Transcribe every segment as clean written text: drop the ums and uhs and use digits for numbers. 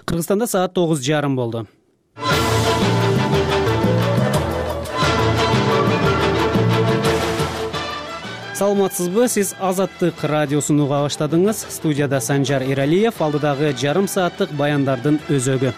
Кыргызстанда саат 9:30 болду. Саламатсызбы, сиз Азаттык радиосун уга баштадыңыз. Студияда Санжар Эралиев, алдыдагы жарым сааттык баяндардын өзөгү.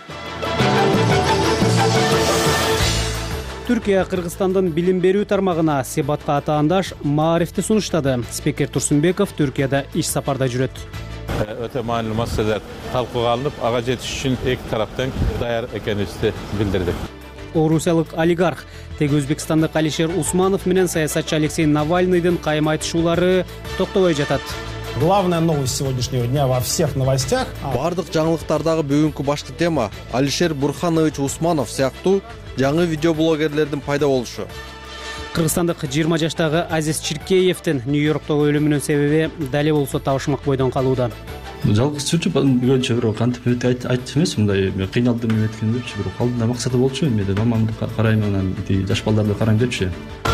Түркия Кыргызстандын билим берүү тармагына себатка атаандаш маарифти сунуштады. Спикер Турсунбеков Түркияда иш сапарда жүрөт. Өтө маанилүү маселелер талкууга алынып, ага жетиш үчүн эки тараптан даяр экенибизди билдирдик. Орусиялык олигарх тег Өзбекстандык Алишер Усманов менен саясатчы Алексей Навальныйдын кайым айтышуулары токтобой жатат. Главная новость сегодняшнего дня во всех новостях. Бардык жаңылыктардагы бүгүнкү башкы тема Алишер Бурханович Усманов сыяктуу жаңы видеоблогерлердин пайда болушу. Кыргызстандык 20 жаштагы Азиз Чиркеевдин Нью-Йорктогу өлүмүнүн себеби дали болсо табышмак бойдон калууда. Жалгыз сүрчүп көрүнчү бирок кантип айтчу эмес, мындай кыйналдым эметкен депчи, бирок алдында максаты болчу, эмне мамамды карайм, анан жаш балдарды карайм депчи.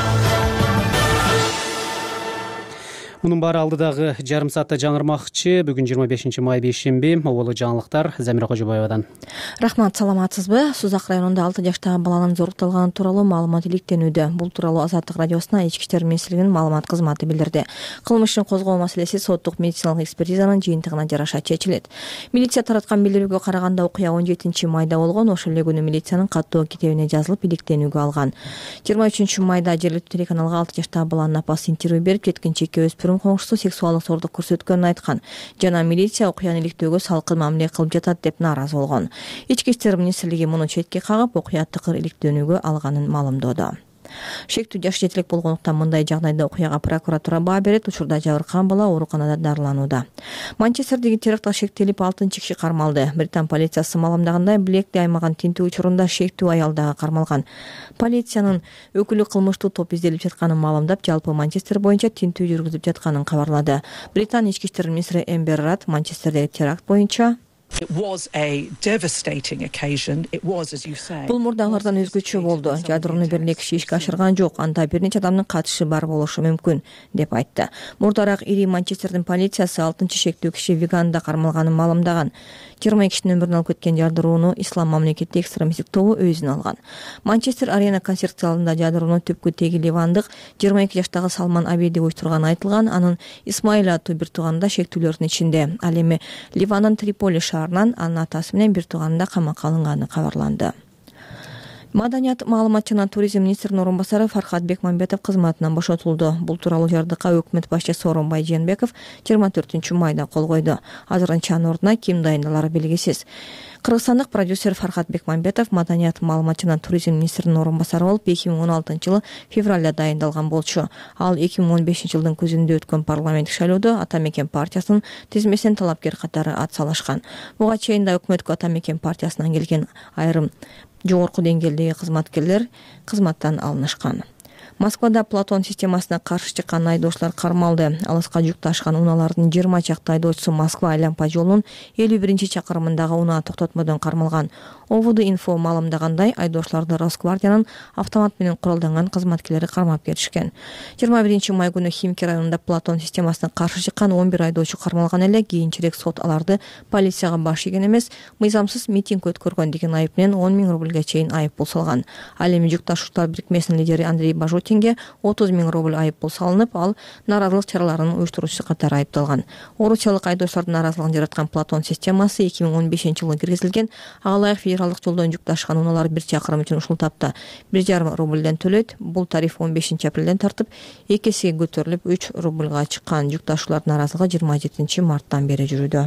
Мунун баары алдыдагы жарым саатта жаңырмакчы. Бүгүн 25 май бейшемби. Оболу жаңылыктар Замира Кожобаевадан. Рахмат, саламатсызбы? Сузак районунда 6 жаштагы баланын зорукталганы тууралуу маалымат иликтенүүдө. Бул тууралуу Азаттык радиосуна Ички иштер министрлигинин маалымат кызматы билдирди. Кылмыштын козгоо маселеси соттук медициналык экспертизанын жыйынтыгына жараша чечилет. Милиция тараткан билдирүүгө караганда окуя 17 майда болгон. Ошол эле күнү милициянын каттоо китебине жазылып иликтенүүгө алган. 23 майда жергиликтүү телеканалга 6 жаштагы баланын апасы интервью берип, жеткинчекке өспүрүм коңшусу сексуалдык зордук көрсөткөнүн айткан. Жана милиция окуяны иликтөөгө салкын мамиле кылып жатат деп нааразы болгон. Ички иштер министрлиги муну четке кагып, окуя тыкыр иликтөөнүүгө алганын маалымдоодо. Шектүү жаш жетилик болгондуктан мындай жагдайда окуяга прокуратура баа берет. Учурда жабыркаган бала ооруканада дарыланууда. Манчестердеги терактка шектелип 6 киши кармалды. Британ полициясы маалымдагандай, Блекте аймаган тинтүү учурунда шектүү аял дагы кармалган. Полициянын өкүлү кылмыштуу топ изделип жатканын маалымдап, жалпы Манчестер боюнча тинтүү жүргүзүп жатканын кабарлады. Британ ички иштер министри Эмбер Рад Манчестердеги теракт боюнча бул мурдагылардан өзгөчө болду. Жадырууну бир эле киши ишке ашырган жок. Анда бир нече адамдын катышы бар болушу мүмкүн деп айтты. Мурдараак ири Манчестердин полициясы 6 шектүү киши Виганда кармалганын маалымдаган. 20 кишинин өмүрүн алып кеткен жадырууну Ислам мамлекети экстремисттик тобу өзүнө алган. Манчестер Арена концерт залында жадырууну түпкү теги ливандык 22 жаштагы Салман Абеди уюштурганы айтылган. Анын Исмаил аттуу бир тууганы да шектүүлөрдүн ичинде. Ал эми Ливандын Триполи шаарынан анын атасы менен бир тууганы да камакка алынганы кабарланды. Маданият, маалымат жана туризм министринин орун басары Фархат Бекмамбетов кызматынан бошотулду. Бул тууралуу жардыкка өкмөт башчысы Сооронбай Жээнбеков 24 майда кол койду. Азырынча анын ордуна ким дайындалары белгисиз. Кыргызстандык продюсер Фархат Бекмамбетов маданият, маалымат жана туризм министринин орун басары болуп 2016-жылы февралда дайындалган болчу. Ал 2015-жылдын күзүндө өткөн парламенттик шайлоодо Ата Мекен партиясынын тизмесинен талапкер катары ат салышкан. Буга чейин да өкмөткө Ата Мекен партиясынан келген айрым жогорку деңгээлдеги кызматкерлер кызматтан алынышкан. Москвада Платон системасына каршы чыккан айдоочулар кармалды. Алыска жүк ташкан унаалардын 20 чакты айдоочусу Москва Айланпа жолунун 51-чакырымындагы унаа токтотмодон кармалган. Овуду инфо маалымдагандай, айдоочуларды Росгвардиянын автомат менен куралданган кызматкерлери кармап кетишкен. 21 май күнү Химки районунда Платон системасына каршы чыккан 11 айдоочу кармалган эле. Кийинчерээк сот аларды полицияга баш ийген эмес, мыйзамсыз митинг өткөргөн деген айып менен 10 000 рубльга чейин айыппул салган. Ал эми жүк ташуучулар бирикмесинин лидери Андрей Бажутинге 30 000 рубль айыппул салынып, ал нааразылык чараларынын уюштуруучусу катары айыпталган. Орусиялык айдоочулардын нааразылыгын жараткан Платон системасы 2015-жылы киргизилген. Ага ылайык федералдык жолдон жүк ташкан унаалар 1 чакырым үчүн ушул тапта 1,5 рубльден төлөйт. Бул тариф 15 апрелден тартып 2 эсеге көтөрүлүп 3 рубльга чыккан. Жүк ташуулардын нааразылыгы 27 марттан бери жүрүүдө.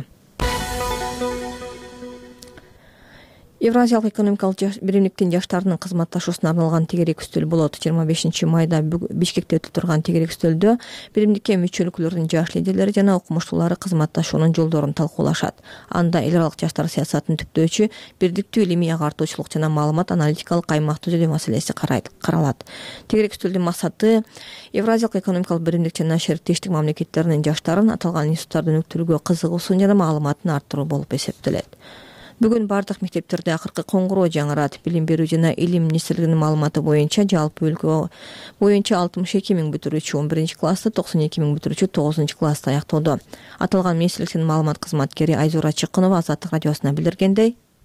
Евразиялык экономикалык биримдиктин жаштарынын кызматташуусуна арналган тегерек үстөл болот. 25 майда Бишкекте өтүп турган тегерек үстөлдө биримдикке мүчө өлкөлөрдүн жаш лидерлери жана окумуштуулары кызматташуунун жолдорун талкуулашат. Анда эл аралык жаштар саясатын түптөөчү, бирдиктүү илимий агартуучулук жана маалымат аналитикалык аймак түзүлүү маселеси каралат. Тегерек үстөлдүн максаты Евразиялык экономикалык биримдик жана шериктештик мамлекеттеринин жаштарын аталган институттардын өктүрүүгө кызыгуусун жана маалыматын арттыруу болуп эсептелет. Бүгүн бардык мектептерде акыркы коңгуроо жаңырат. Билим берүү жана илим министрлигинин маалыматы боюнча жалпы өлкө боюнча 62 000 бүтүрүүчү 11 классты, 92 000 бүтүрүүчү 9 классты аяктоодо. Аталган министрликтин маалымат кызматкери Айзура Чыкынова Азаттык радиосуна билдиргендей,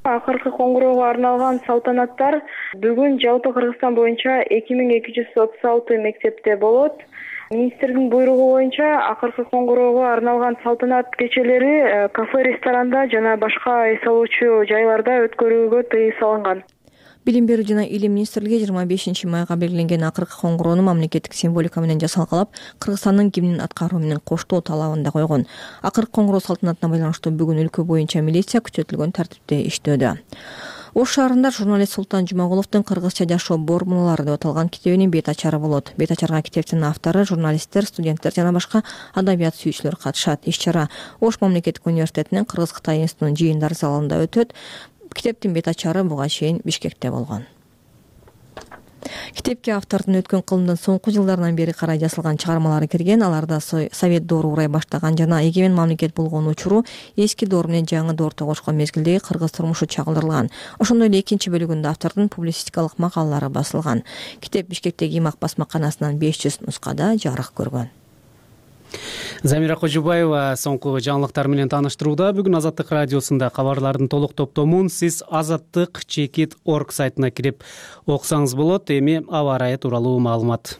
Акыркы коңгуроого арналган салтанаттар бүгүн жалпы Кыргызстан боюнча 2236 мектепте болот. Министрдин буйругу боюнча акыркы коңгуроого арналган салтанат кечелери кафе, ресторанда жана башка эс алуучу жайларда өткөрүүгө тыюу салынган. Билим берүү жана илим министрлиги 25 майга белгиленген акыркы коңгуроону мамлекеттик символика менен жасалгалап, Кыргызстандын гимнин аткаруу менен коштоо талабында койгон. Акыркы коңгуроо салтанатына байланыштуу бүгүн өлкө боюнча милиция күчөтүлгөн тартипте иштөөдө. Ош шаарында журналист Султан Жумагуловдун «Кыргызча жашоо формулалары» деп аталган китебинин бет ачары болот. Бет ачарга китептин автору журналисттер, студенттер жана башка адабият сүйүүчүлөр катышат. Иш-чара Ош мамлекеттик университетинин Кыргыз-Кытай институтунун жыйындар залында өтөт. Китептин бет ачары буга чейин Бишкекте болгон. Китепке автордун өткөн кылымдын соңку жылдарынан бери карай жазылган чыгармалары кирген. Аларда Совет доору урай баштаган жана эгемен мамлекет болгон учуру, эски доор менен жаңы доор тогушкан мезгилдеги кыргыз турмушу чагылдырылган. Ошондой эле экинчи бөлүгүндө автордун публицистикалык макалалары басылган. Китеп Бишкектеги Имак басмаканасынан 500 нускада жарык көргөн. Замира Кожубаева соңку жаңылыктар менен тааныштырууда. Бүгүн Азаттык радиосунда кабарлардын толук топтомун сиз azattik.org сайтына кирип окусаңыз болот. Эми аба ырайы тууралуу маалымат.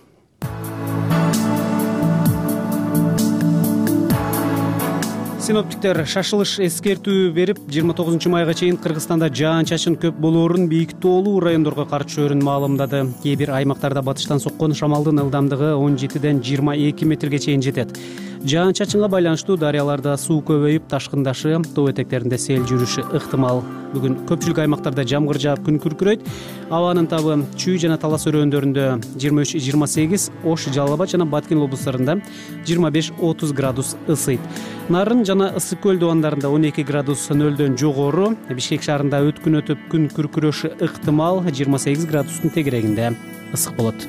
Синоптиктер шашылыш эскертүү берип, 29 майга чейин Кыргызстанда жаан-чачын көп болоорун, бийик тоолуу райондорго карчөөрүн маалымдады. Кээ бир аймактарда батыштан соккон шамалдын ылдамдыгы 17ден 22 метрге чейин жетет. Жаан-чачынга байланыштуу дарыяларда суу көбөйүп, ташкындашы, тоо этектеринде сел жүрүшү ыктымал. Бүгүн көпчүлүк аймактарда жамгыр жаап, күн күркүрөйт. Абанын табы Чүй жана Талас өрөөндөрүндө 23-28, Ош, Жалал Абад жана Баткен облустарында 25-30 градус ысыйт. Нарын жана Ысык көл дубандарында 12 градус нөлдөн жогору. Бишкек шаарында өткүн өтүп, күн күркүрөшү ыктымал, 28 градустун тегерегинде ысык болот.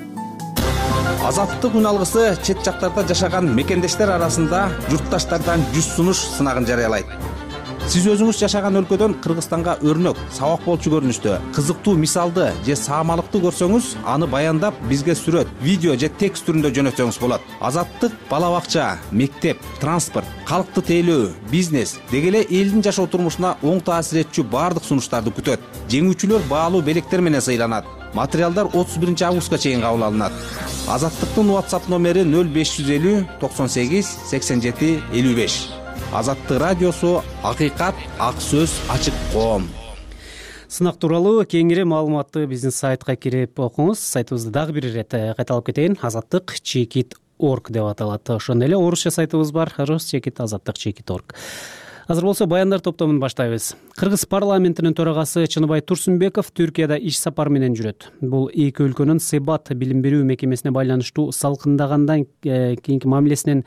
Азаттык үн алгысы чет жактарда жашаган мекендештер арасында журтташтардан 100 сунуш сынагын жарыялайт. Сиз өзүңүз жашаган өлкөдөн Кыргызстанга өрнөк, сабак болчу көрүнүштө кызыктуу мисалды же саамалыкты көрсөңүз, аны баяндап бизге сүрөт, видео же текст түрүндө жөнөтсөңүз болот. Азаттык бала бакча, мектеп, транспорт, калкты тейлөө, бизнес деги эле элдин жашоо турмушуна оң таасир этчү баардык сунуштарды күтөт. Жеңүүчүлөр баалуу белектер менен сыйланат. Материалдар 31 августка чейин кабыл алынат. Азаттыктын WhatsApp номери 0550 98 87 55. Азаттык радиосу акыйкат, ак сөз, ачык коом. Сынак тууралуу кеңири маалыматты биздин сайтка кирип окуңуз. Сайтыбызды дагы бир ирет кайталап кетейин. azattik.org деп аталат. Ошондой эле орусча сайтыбыз бар. azattik.org. Азыр болсо баяндар топтомун баштайбыз. Кыргыз парламентинин төрагасы Чыныбай Турсунбеков Түркияда иш сапар менен жүрөт. Бул эки өлкөнүн Себат билим берүү мекемесине байланыштуу салкындагандан кийинки мамилесинин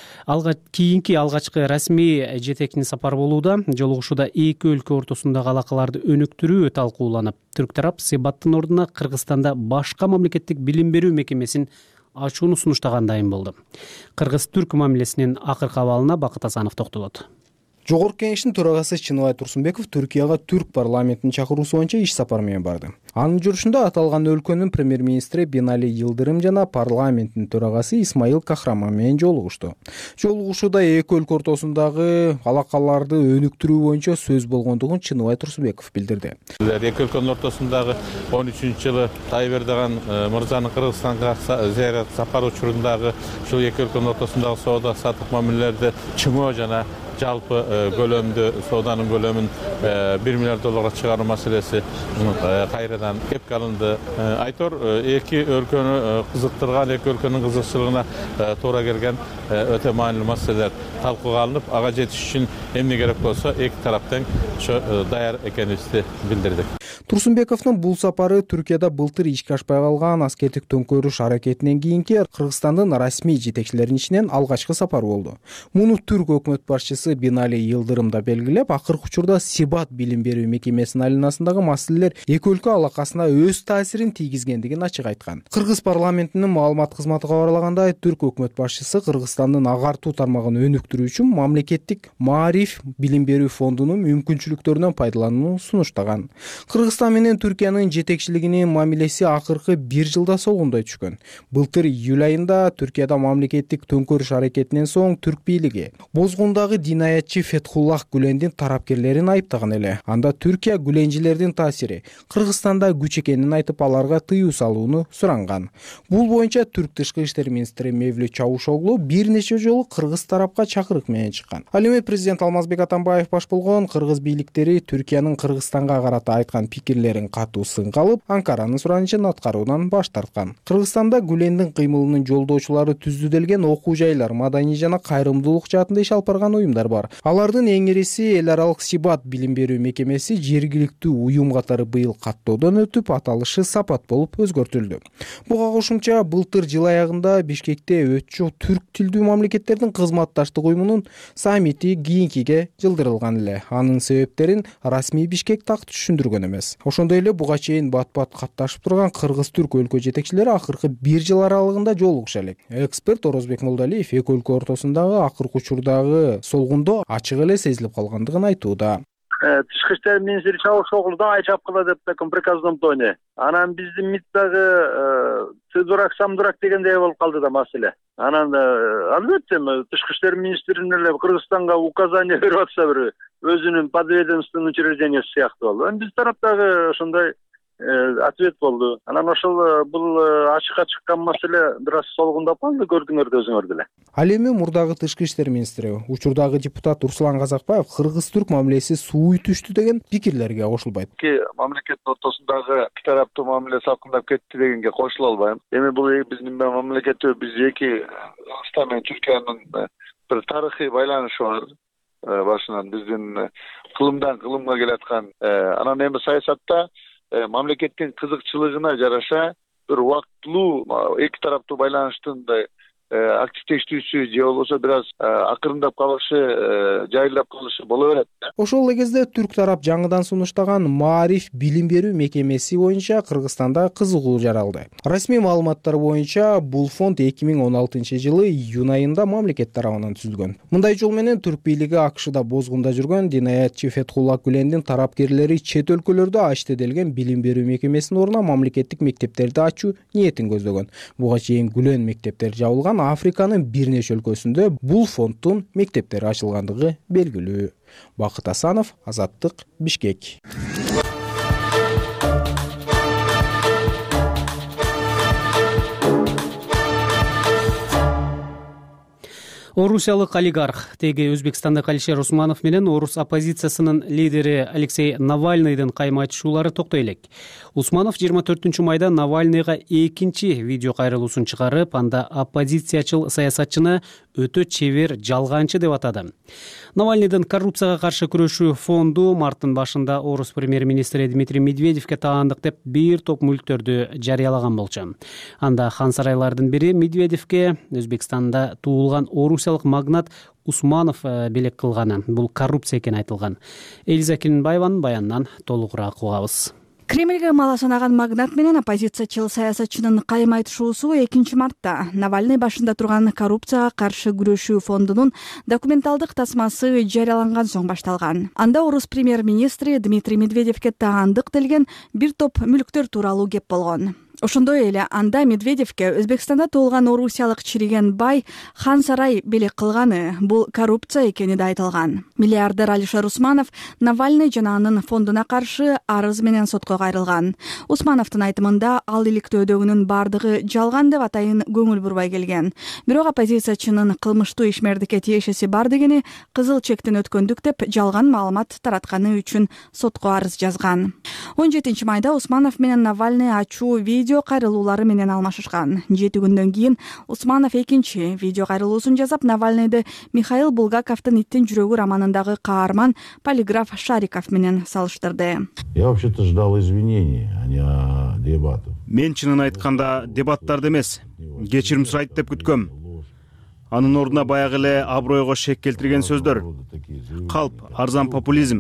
кийинки алгачкы расмий жетекчи сапар болууда. Жолугушууда эки өлкө ортосундагы алакаларды өнүктүрүү талкууланып, түрк тарап Себаттын ордуна Кыргызстанда башка мамлекеттик билим берүү мекемесин ачууну сунуштаган дайым болду. Кыргыз-түрк мамилесинин акыркы абалына Бакыт Асанов токтолот. Жогорку кеңештин төрагасы Чыныбай Турсунбеков Түркияга түрк парламентинин чакыруусу боюнча иш сапар менен барды. Анын жүрүшүндө аталган өлкөнүн премьер-министри Бинали Йылдырым жана парламенттин төрагасы Исмаил Кахраман менен жолугушту. Жолугушууда эки өлкө ортосундагы алакаларды өнүктүрүү боюнча сөз болгондугун Чыныбай Турсунбеков билдирди. Эки өлкөнүн ортосундагы 13-жылы Тайып Эрдоган мырзанын Кыргызстанга зыярат сапары учурундагы ушул эки өлкөнүн ортосундагы соода саттык мамилелерди чыңоо жана жалпы көлөмдү сооданын көлөмүн $1 миллиард чыгаруу маселеси кайрадан кепке алынды. Айтор эки өлкөнү кызыктырган, эки өлкөнүн кызыкчылыгына туура келген өтө маанилүү маселелер талкууга алынып, ага жетиш үчүн эмне керек болсо эки тараптан даяр экенибизди билдирдик. Турсунбековдун бул сапары Түркияда былтыр ишке ашпай калган аскердик төңкөрүш аракетинен кийинки Кыргызстандын расмий жетекчилеринин ичинен алгачкы сапар болду. Муну түрк өкмөт башчысы Бинали Йылдырым да белгилеп, акыркы учурда Себат билим берүү мекемесинин айланасындагы маселелер эки өлкө алакасына өз таасирин тийгизгендигин ачык айткан. Кыргыз парламентинин маалымат кызматы кабарлагандай, түрк өкмөт башчысы Кыргызстандын агартуу тармагын өнүктүрүү үчүн мамлекеттик Маариф билим берүү фондунун мүмкүнчүлүктөрүнөн пайдаланууну сунуштаган. Кыргызстан менен Түркиянын жетекчилигинин мамилеси акыркы 1 жылда солгундой түшкөн. Былтыр июль айында Түркияда мамлекеттик төңкөрүш аракетинен соң түрк бийлиги бозгундагы динаятчы Фетхуллах Гүлендин тарапкерлерин айыптаган эле. Анда Түркия гүленчилердин таасири Кыргызстанда күч экенин айтып, аларга тыюу салууну суранган. Бул боюнча түрк тышкы иштер министри Мевлют Чавушоглу бир нече жолу кыргыз тарапка чакырык менен чыккан. Ал эми президент Алмазбек Атамбаев баш болгон кыргыз бийликтери Түркиянын Кыргызстанга карата айткан пикирлерин катуу сынга алып, Анкаранын суранышын аткаруудан баш тарткан. Кыргызстанда Гүлендин кыймылынын жолдоочулары түзүлдүлген окуу жайлар, маданий жана кайрымдуулук жаатында иш алып барган уюмдар бар. Алардын эң ириси эл аралык Сибат билим берүү мекемеси жергиликтүү уюм катары быйыл каттоодон өтүп, аталышы Сапат болуп өзгөртүлдү. Буга кошумча былтыр жыл аягында Бишкекте өтчү түрк тилдүү мамлекеттердин кызматташтык уюмунун саммити кийинкиге жылдырылган эле. Анын себептерин расмий Бишкек так түшүндүргөн эмес. Ошондой эле буга чейин бат-бат катташып турган кыргыз-түрк өлкө жетекчилери акыркы 1 жыл аралыгында жолугуша элек. Эксперт Орозбек Молдалиев эки өлкө ортосундагы акыркы учурдагы солгундоо ачык эле сезилип калгандыгын айтууда. Тышкы иштер министри Чавушоглудан айчап кыла деп такым приказном тоне. Анан биздин МИД дагы ты дурак, сам дурак дегендей болуп калды да маселе. Анан албетте тышкы иштер министринин эле Кыргызстанга указание берип атса, бир өзүнүн подведомственный учреждениясы сыяктуу болду. Биз тараптагы ошондой ответ болду. Анан ошол бул ачыкка чыккан маселе бир аз солгундап калды, көрдүңөр да өзүңөр деле. Ал эми мурдагы тышкы иштер министри, учурдагы депутат Руслан Казакбаев кыргыз-түрк мамилеси сууй түштү деген пикирлерге кошулбайт. Мамлекеттин ортосундагы эки тараптуу мамиле салкындап кетти дегенге кошула албайм. Эми бул биздин мамлекетте биз эки Кыргызстан менен Түркиянын бир тарыхый байланышы бар. Башынан биздин кылымдан кылымга келаткан. Анан эми саясатта мамлекеттин кызыкчылыгына жараша бир убактылуу эки тараптуу байланыштын активдештүүсү же болбосо бир аз акырындап калышы, жайылдап калышы боло берет. Ошол эле кезде түрк тарап жаңыдан сунуштаган Маариф билим берүү мекемеси боюнча Кыргызстанда кызыгуу жаралды. Расмий маалыматтар боюнча бул фонд 2016 жылы июнь айында мамлекет тарабынан түзүлгөн. Мындай жол менен түрк бийлиги АКШда бозгунда жүргөн динаятчы Фетхуллах Гүлендин тарапкерлери чет өлкөлөрдө ачтеделген билим берүү мекемесинин ордуна мамлекеттик мектептерди ачуу ниетин көздөгөн. Буга чейин Гүлен мектептери жабылган Африканын бир нече өлкөсүндө бул фонддун мектептери ачылгандыгы белгилүү. Бакыт Асанов, Азаттык, Бишкек. Орусиялык олигарх теги Өзбекстандык Алишер Усманов менен орус оппозициясынын лидери Алексей Навальныйдын кайма айтышуулары токтой элек. Усманов 24-майда Навальныйга экинчи видео кайрылуусун чыгарып, анда оппозициячыл саясатчыны өтө чебер жалганчы деп атады. Навальныйдын коррупцияга каршы күрөшүү фонду марттын башында орус премьер-министри Дмитрий Медведевке таандык деп бир топ мүлктөрдү жарыялаган болчу. Анда хан сарайлардын бири Медведевке Өзбекстанда туулган орусиялык магнат Усманов белек кылганы. Бул коррупция экени айтылган. Элиза Кинбаеванын баянынан толугураак угабыз. Кремльге мала санаган магнат менен оппозициячыл саясатчынын кайма айтышуусу 2-мартта Навальный башында турган коррупцияга каршы күрөшүү фондунун документалдык тасмасы жарыяланган соң башталган. Анда орус премьер-министри Дмитрий Медведевке таандык делген бир топ мүлктөр тууралуу кеп болгон. Ошондой эле анда Медведевке Өзбекстанда туулган орусиялык чириген бай хан сарай белек кылганы бул коррупция экени да айтылган. Миллиардер Алишер Усманов Навальный жана анын фондуна каршы арыз менен сотко кайрылган. Усмановдун айтымында ал иликтөөдөгүнүн бардыгы жалган деп атайын көңүл бурбай келген. Бирок оппозициячынын кылмыштуу ишмердикке тиешеси бар дегени кызыл чектен өткөндүк деп жалган маалымат таратканы үчүн сотко арыз жазган. 17-майда Усманов менен Навальный ачуу видео кайрылуулары менен алмашышкан. 7 күндөн кийин Усманов экинчи видео кайрылуусун жасап, Навальныйды Михаил Булгаковдун «Иттин жүрөгү» романындагы каарман полиграф Шариков менен салыштырды. Я вообще-то ждал извинений, а не дебатов. Мен чынын айтканда дебаттарды эмес, кечирим сурайт деп күткөм. Анын ордуна баягы эле абройго шек келтирген сөздөр. Калп, арзан популизм.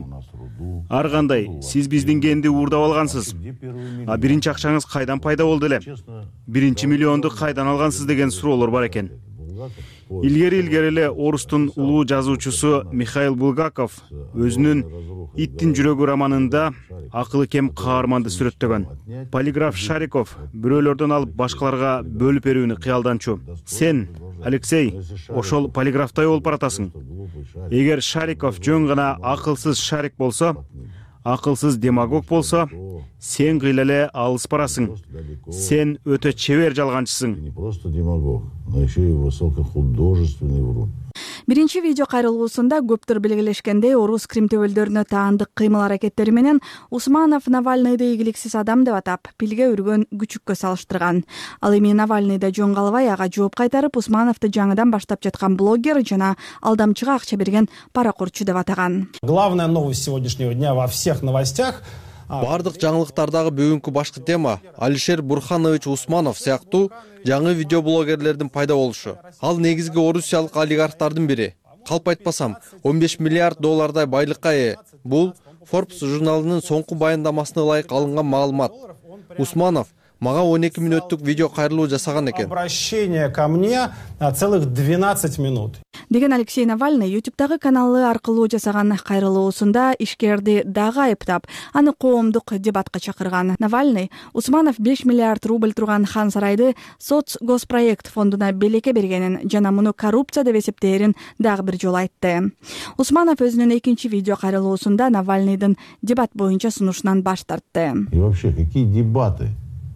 Ар кандай, сиз биздин генди уурдап алгансыз. А биринчи акчаңыз кайдан пайда болду эле? 1 миллионду кайдан алгансыз деген суроолор бар экен. илгери эле орустун улуу жазуучусу Михаил Булгаков өзүнүн «Иттин жүрөгү» романында акылы кем каарманды сүрөттөгөн. Полиграф Шариков бирөөлөрдөн алып башкаларга бөлүп берүүнү кыялданчу. Сен, Алексей, ошол полиграфтай болуп баратасың. Эгер Шариков жөн гана акылсыз Шарик болсо, акылсыз демагог болсо, сен кыйла эле алыс барасың. Сен өтө чебер жалганчысың. Не просто демагог, но еще и высокохудожественный врун. Биринчи видео кайрылуусунда көптөр белгилешкендей орус Крим төбөлдөрүнө таандык кыймыл аракеттери менен Усманов Навальныйды ийгиликсиз адам деп атап, пилге үргөн күчүккө салыштырган. Ал эми Навальныйда жөн калбай ага жооп кайтарып, Усмановду жаңыдан баштап жаткан блогер жана алдамчыга акча берген паракурчу деп атаган. Главная новость сегодняшнего дня во всех новостях. Бардык жаңылыктардагы бүгүнкү башкы тема Алишер Бурханович Усманов сыяктуу жаңы видеоблогерлердин пайда болушу. Ал негизги орусиялык олигархтардын бири. Калп айтпасам, 15 миллиард доллардай байлыкка ээ. Бул Forbes журналынын соңку баяндамасына ылайык алынган маалымат. Усманов мага 12 мүнөттүк видео кайрылуу жасаган экен. Обращение ко мне целых 12 минут. Деген Алексей Навальный YouTube'дагы каналы аркылуу жасаган кайрылуусунда ишкерди дагы айыптап, аны коомдук дебатка чакырган. Навальный Усманов 5 миллиард рубль турган Хан сарайды соцгоспроект фондуна белекке бергенин жана муну коррупция деп эсептээрин дагы бир жолу айтты. Усманов өзүнүн экинчи видео кайрылуусунда Навальныйдын дебат боюнча сунушунан баш тартты. И вообще, какие дебаты?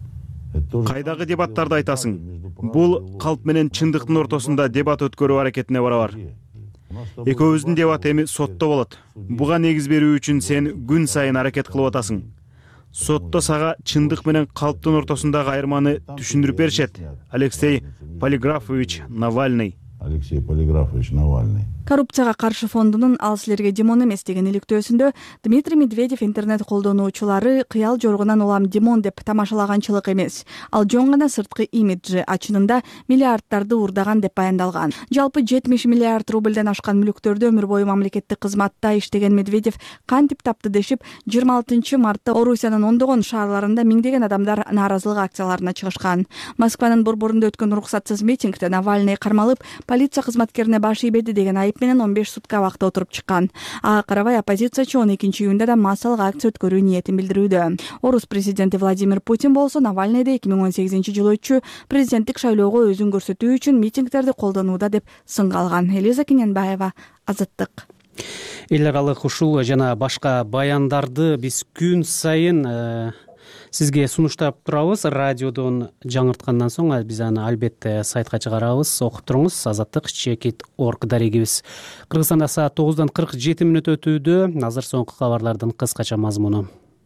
Кайдагы дебаттарды айтасың? Бул калп менен чындыктын ортосунда дебат өткөрүү аракетине барабар. Экөөбүздүн дебат эми сотто болот. Буга негиз берүү үчүн сен күн сайын аракет кылып атасың. Сотто сага чындык менен калптын ортосундагы айырманы түшүндүрүп беришет. Алексей Полиграфович Навальный. Алексей Полиграфович Навальный. Коррупцияга каршы фондунун ал силерге Димон эмес деген иликтөөсүндө Дмитрий Медведев интернет колдонуучулары кыял жоргунан улам Димон деп тамашалаганчылык эмес. Ал жөн гана сырткы имиджи, ачынында миллиарддарды уурдаган деп баяндалган. Жалпы 70 миллиард рубльден ашкан мүлүктөрдү өмүр бою мамлекеттик кызматта иштеген Медведев кантип тапты дешип, 26 мартта Орусиянын ондогон шаарларында миңдеген адамдар нааразылык акцияларына чыгышкан. Москванын борборунда өткөн уруксатсыз митингде Навальный кармалып, полиция кызматкерине баш ийбеди деген айып менен 15 сутка абакта отуруп чыккан. Ага карабай оппозициячы 12 июнда да массалык акция өткөрүү ниетин билдирүүдө. Орус президенти Владимир Путин болсо Навальныйды 2018-жылы өтчү президенттик шайлоого өзүн көрсөтүү үчүн митингдерди колдонууда деп сынга алган. Элиза Кененбаева, Азаттык. Эл аралык ушул жана башка баяндарды биз күн сайын сизге сунуштап турабыз. Радиодон жаңырткандан соң биз аны албетте сайтка чыгарабыз. Окуп туруңуз. Азаттык.org дарегибиз. Кыргызстанда саат 9:47 өтүүдө. Азыр соңку кабарлардын кыскача мазмуну.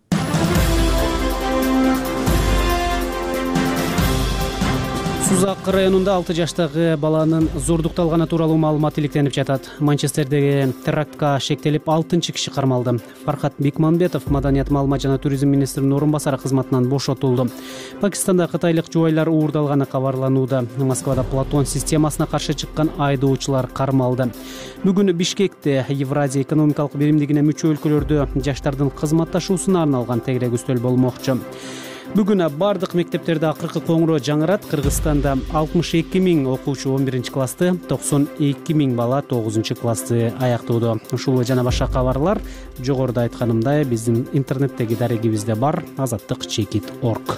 Сузак районунда 6 жаштагы баланын зордукталганы тууралуу маалымат иликтенип жатат. Манчестердеги терактка шектелип 6 киши кармалды. Фархат Бекмамбетов маданият, маалымат жана туризм министринин орун басары кызматынан бошотулду. Пакистанда кытайлык жубайлар уурдалганы кабарланууда. Москвада Платон системасына каршы чыккан айдоочулар кармалды. Бүгүн Бишкекте Евразия экономикалык биримдигине мүчө өлкөлөрдө жаштардын кызматташуусуна арналган тегерек үстөл болмокчу. Бүгүн бардык мектептерде акыркы коңгуроо жаңырат. Кыргызстанда 62 000 окуучу 11-классты, 92 000 бала 9-классты аяктоодо. Ушул жана башка кабарлар жогоруда айтканымдай биздин интернеттеги дарегибизде бар. Азаттык.org.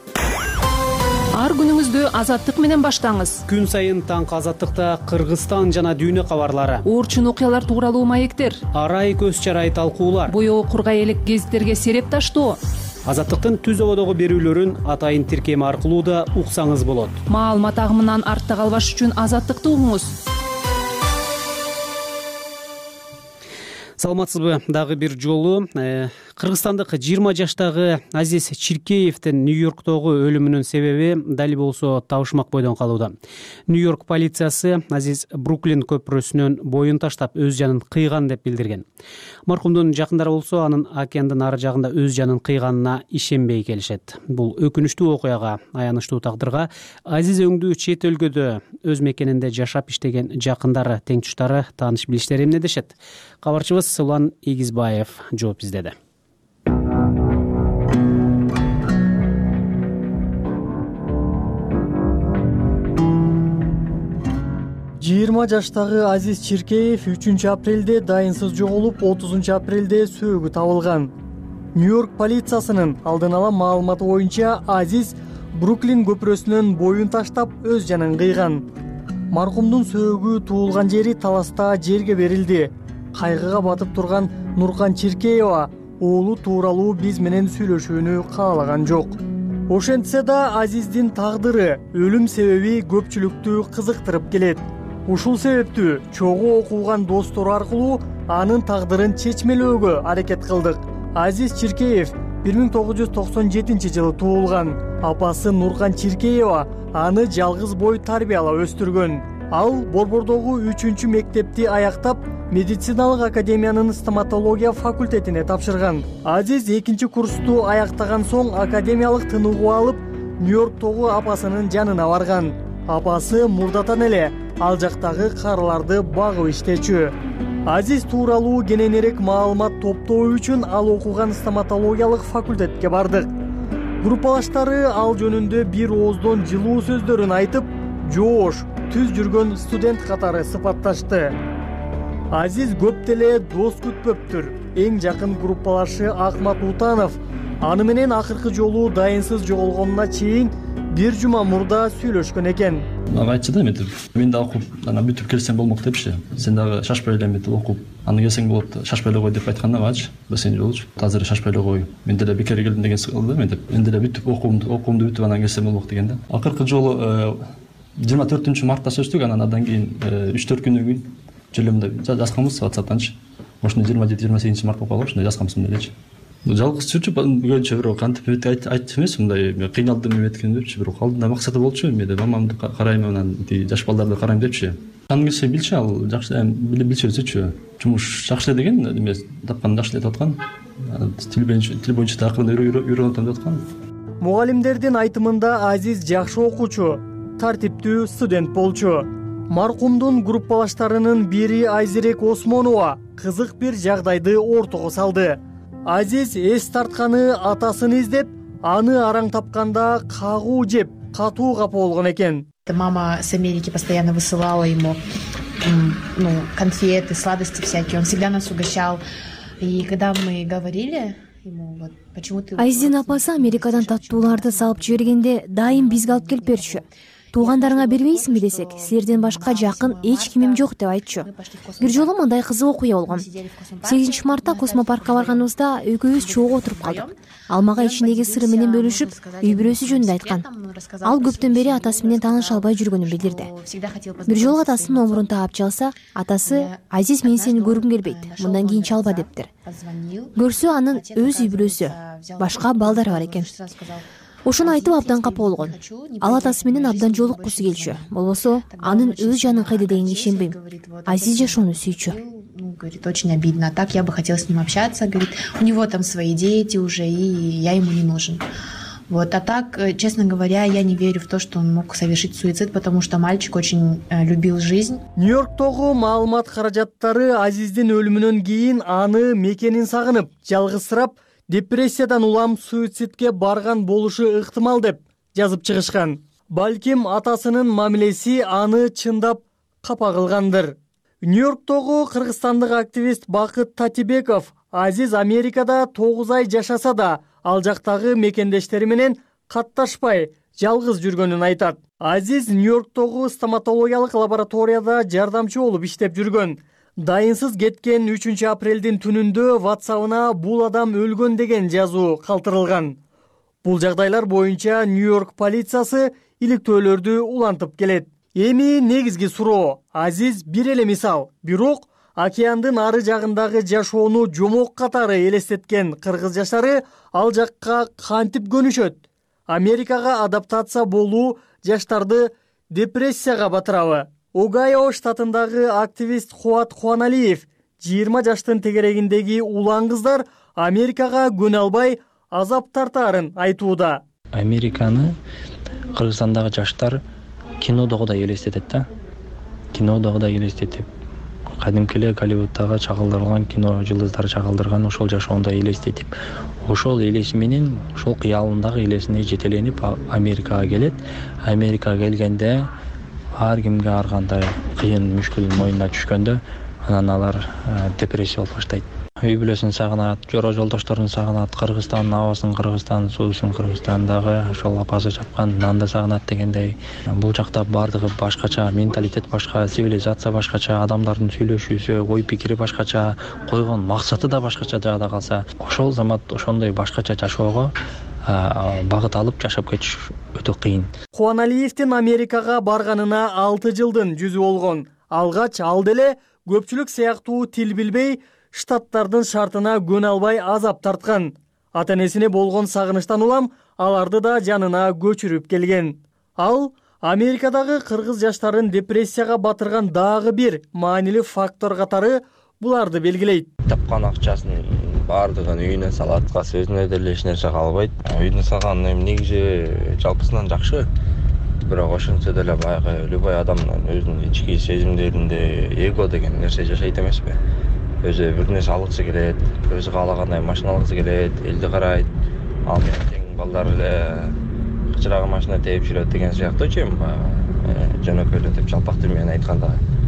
Ар күнүңүздү Азаттык менен баштаңыз. Күн сайын таңкы Азаттыкта Кыргызстан жана дүйнө кабарлары, орчун окуялар тууралуу маектер, арай көз чарай талкуулар, боёо кургай элек гезиттерге сереп таштоо. Азаттыктын түз ободогу берүүлөрүн атайын тиркеми аркылуу да уксаңыз болот. Маалымат агымынан артта калбаш үчүн Азаттыкты угуңуз. Саламатсызбы? Дагы бир жолу кыргызстандык 20 жаштагы Азиз Чиркеевдин Нью-Йорктогу өлүмүнүн себеби дали болсо табышмак бойдон калууда. Нью-Йорк полициясы Азиз Бруклин көпүрөсүнөн боюн таштап өз жанын кыйган деп билдирген. Маркумдун жакындары болсо анын океандын ары жагында өз жанын кыйганына ишенбей келишет. Бул өкүнүчтүү окуяга, аянычтуу тагдырга Азиз өңдүү чет өлкөдө өз мекенинде жашап иштеген жакындары, теңтуштары, тааныш билиштери эмне дешет? Кабарчыбыз Улан Игизбаев жооп издеди. 20 жаштагы Азиз Чиркеев 3 апрелде дайынсыз жоголуп, 30 апрелде сөөгү табылган. Нью-Йорк полициясынын алдын ала маалыматы боюнча Азиз Бруклин көпүрөсүнөн боюн таштап өз жанын кыйган. Маркумдун сөөгү туулган жери Таласта жерге берилди. Кайгыга батып турган Нуркан Чиркеева оолу тууралуу биз менен сүйлөшүүнү каалаган жок. Ошентсе да Азиздин тагдыры, өлүм себеби көпчүлүктү кызыктырып келет. Ушул себептүү чогуу окуган достору аркылуу анын тагдырын чечмелөөгө аракет кылдык. Азиз Чиркеев 1997-жылы туулган. Апасы Нуркан Чиркеева аны жалгыз бой тарбиялап өстүргөн. Ал Борбордогу 3 мектепти аяктап, медициналык академиянын стоматология факультетине тапшырган. Азиз 2 курсту аяктаган соң академиялык тыныгуу алып, Нью-Йорктогу апасынын жанына барган. Апасы мурдатан эле ал жактагы карыларды багып иштечү. Азиз тууралуу кененирээк маалымат топтоо үчүн ал окуган стоматологиялык факультетке бардык. Группалаштары ал жөнүндө бир ооздон жылуу сөздөрүн айтып, жоош, түз жүргөн студент катары сыпатташты. Азиз көп деле дос күтпөптүр. Эң жакын группалашы Акмат Утанов аны менен акыркы жолу дайынсыз жоголгонуна чейин бир жума мурда сүйлөшкөн экен. Ага айтчы да мен да окуп, бүтүп келсем болмок депчи. Сен дагы шашпай эле окуп, аны келсең болот, шашпай эле кой деп айтканда багычы. Бесен жолчу. Азыр шашпай эле кой. Мен деле бекер келдим деген сыкылды мен деп. Мен деле бүтүп окуумду бүтүп анан келсем болмок деген да. Акыркы жолу 24-мартта сөздүк, андан кийин 3-4 күндөн кийин жөлөмдө жазганбыз WhatsApp'танчы. Ошондо 27-28 март болуп калган, ошондо жазганбыз мындайчы. Жалгыз жүрчү көбүнчө бирок кантип айтчу эмес, мындай кыйналдым эметкен депчи, бирок алдында максаты болчу, мен мамамды карайм, анан жаш балдарды карайм депчи. Аны келсе билчү, ал жакшы билчү өзүчү. Жумуш жакшы деген эмес, тапкан жакшы деп аткан. Тил боюнча да акырында үйрөнүп атам деп аткан. Мугалимдердин айтымында Азиз жакшы окуучу, тартиптүү студент болчу. Маркумдун группалаштарынын бири Айзерек Осмонова кызык бир жагдайды ортого салды. Азиз эс тартканы атасын издеп, аны араң тапканда кагуу жеп, катуу капа болгон экен. Мама с Америки постоянно высылала ему конфеты, сладости всякие. Он всегда нас угощал. И когда мы говорили ему, вот почему ты... Азиздин апасы Америкадан таттууларды салып жибергенде дайым бизге алып келип берчү. Туугандарыңа бербейсиңби десек, силерден башка жакын эч кимим жок деп айтчу. Бир жолу мындай кызык окуя болгон. 8 мартта космопаркка барганыбызда экөөбүз чогуу отуруп калдык. Ал мага ичиндеги сыры менен бөлүшүп, үй бүлөсү жөнүндө айткан. Ал көптөн бери атасы менен тааныша албай жүргөнүн билдирди. Бир жолу атасынын номурун таап чалса, атасы Азиз мен сени көргүм келбейт, мындан кийин чалба дептир. Көрсө анын өз үй бүлөсү, башка балдары бар экен. Ошону айтып абдан капа болгон. Ал атасы менен абдан жолуккусу келчү. Болбосо анын өз жанын кыйды дегенге ишенбейм. Азиз жашоону сүйчү. Говорит, очень обидно. А так я бы хотела с ним общаться. Говорит, у него там свои дети уже, и я ему не нужен. Вот. А так, честно говоря, я не верю в то, что он мог совершить суицид, потому что мальчик очень любил жизнь. Нью-Йорктогу маалымат каражаттары Азиздин өлүмүнөн кийин аны мекенин сагынып, жалгызсырап, депрессиядан улам суицидке барган болушу ыктымал деп жазып чыгышкан. Балким атасынын мамилеси аны чындап капа кылгандыр. Нью-Йорктогу кыргызстандык активист Бакыт Татибеков Азиз Америкада 9 ай жашаса да, ал жактагы мекендештери менен катташпай, жалгыз жүргөнүн айтат. Азиз Нью-Йорктогу стоматологиялык лабораторияда жардамчы болуп иштеп жүргөн. Дайынсыз кеткен 3 апрелдин түнүндө WhatsApp'ына бул адам өлгөн деген жазуу калтырылган. Бул жагдайлар боюнча Нью-Йорк полициясы иликтөөлөрдү улантып келет. Эми негизги суроо, Азиз бир эле мисал, бирок океандын ары жагындагы жашоону жомок катары элестеткен кыргыз жаштары ал жакка кантип көнүшөт? Америкага адаптация болуу жаштарды депрессияга батырабы? Огайо штатындагы активист Куат Кубаналиев 20 жаштын тегерегиндеги улан кыздар Америкага көнө албай азап тартаарын айтууда. Американы Кыргызстандагы жаштар кинодогудай элестетет да. Кинодогудай элестетип, кадимки эле Голливудтагы чагылдырылган кино жылдыздары чагылдырган ошол жашоондой элестетип, ошол элеси менен, ошол кыялындагы элесине жетеленип Америкага келет. Америкага келгенде ар кимге ар кандай кыйын мүшкүл моюнуна түшкөндө анан алар депрессия болуп баштайт. Үй бүлөсүн сагынат, жора жолдошторун сагынат, Кыргызстандын абасын, Кыргызстандын суусун, Кыргызстандагы ошол апасы чапкан нанды сагынат дегендей. Бул жакта бардыгы башкача, менталитет башка, цивилизация башкача, адамдардын сүйлөшүүсү, ой пикири башкача, койгон максаты да башкача жада калса, ошол замат ошондой башкача жашоого багыт алып жашап кетиш өтө кыйын. Кубаналиевдин Америкага барганына 6 жылдын жүзү болгон. Алгач ал деле көпчүлүк сыяктуу тил билбей, штаттардын шартына көнө албай азап тарткан. Ата-энесине болгон сагынычтан улам аларды да жанына көчүрүп келген. Ал Америкадагы кыргыз жаштарын депрессияга батырган дагы бир маанилүү фактор катары буларды белгилейт. Тапкан акчасын бардыгын үйүнө салат, өзүнө деле эч нерсе калбайт. Үйүнө салган негизи жалпысынан жакшы. Бирок ошентсе деле баягы любой адамдын өзүнүн ички сезимдеринде эго деген нерсе жашайт эмеспи? Өзү бир нерсе алгысы келет, өзү каалагандай машина алгысы келет, элди карайт. Ал менен тең балдар эле кычырагы машина тээп жүрөт деген сыяктуучу эми жөнөкөй эле деп жалпак тил менен айтканда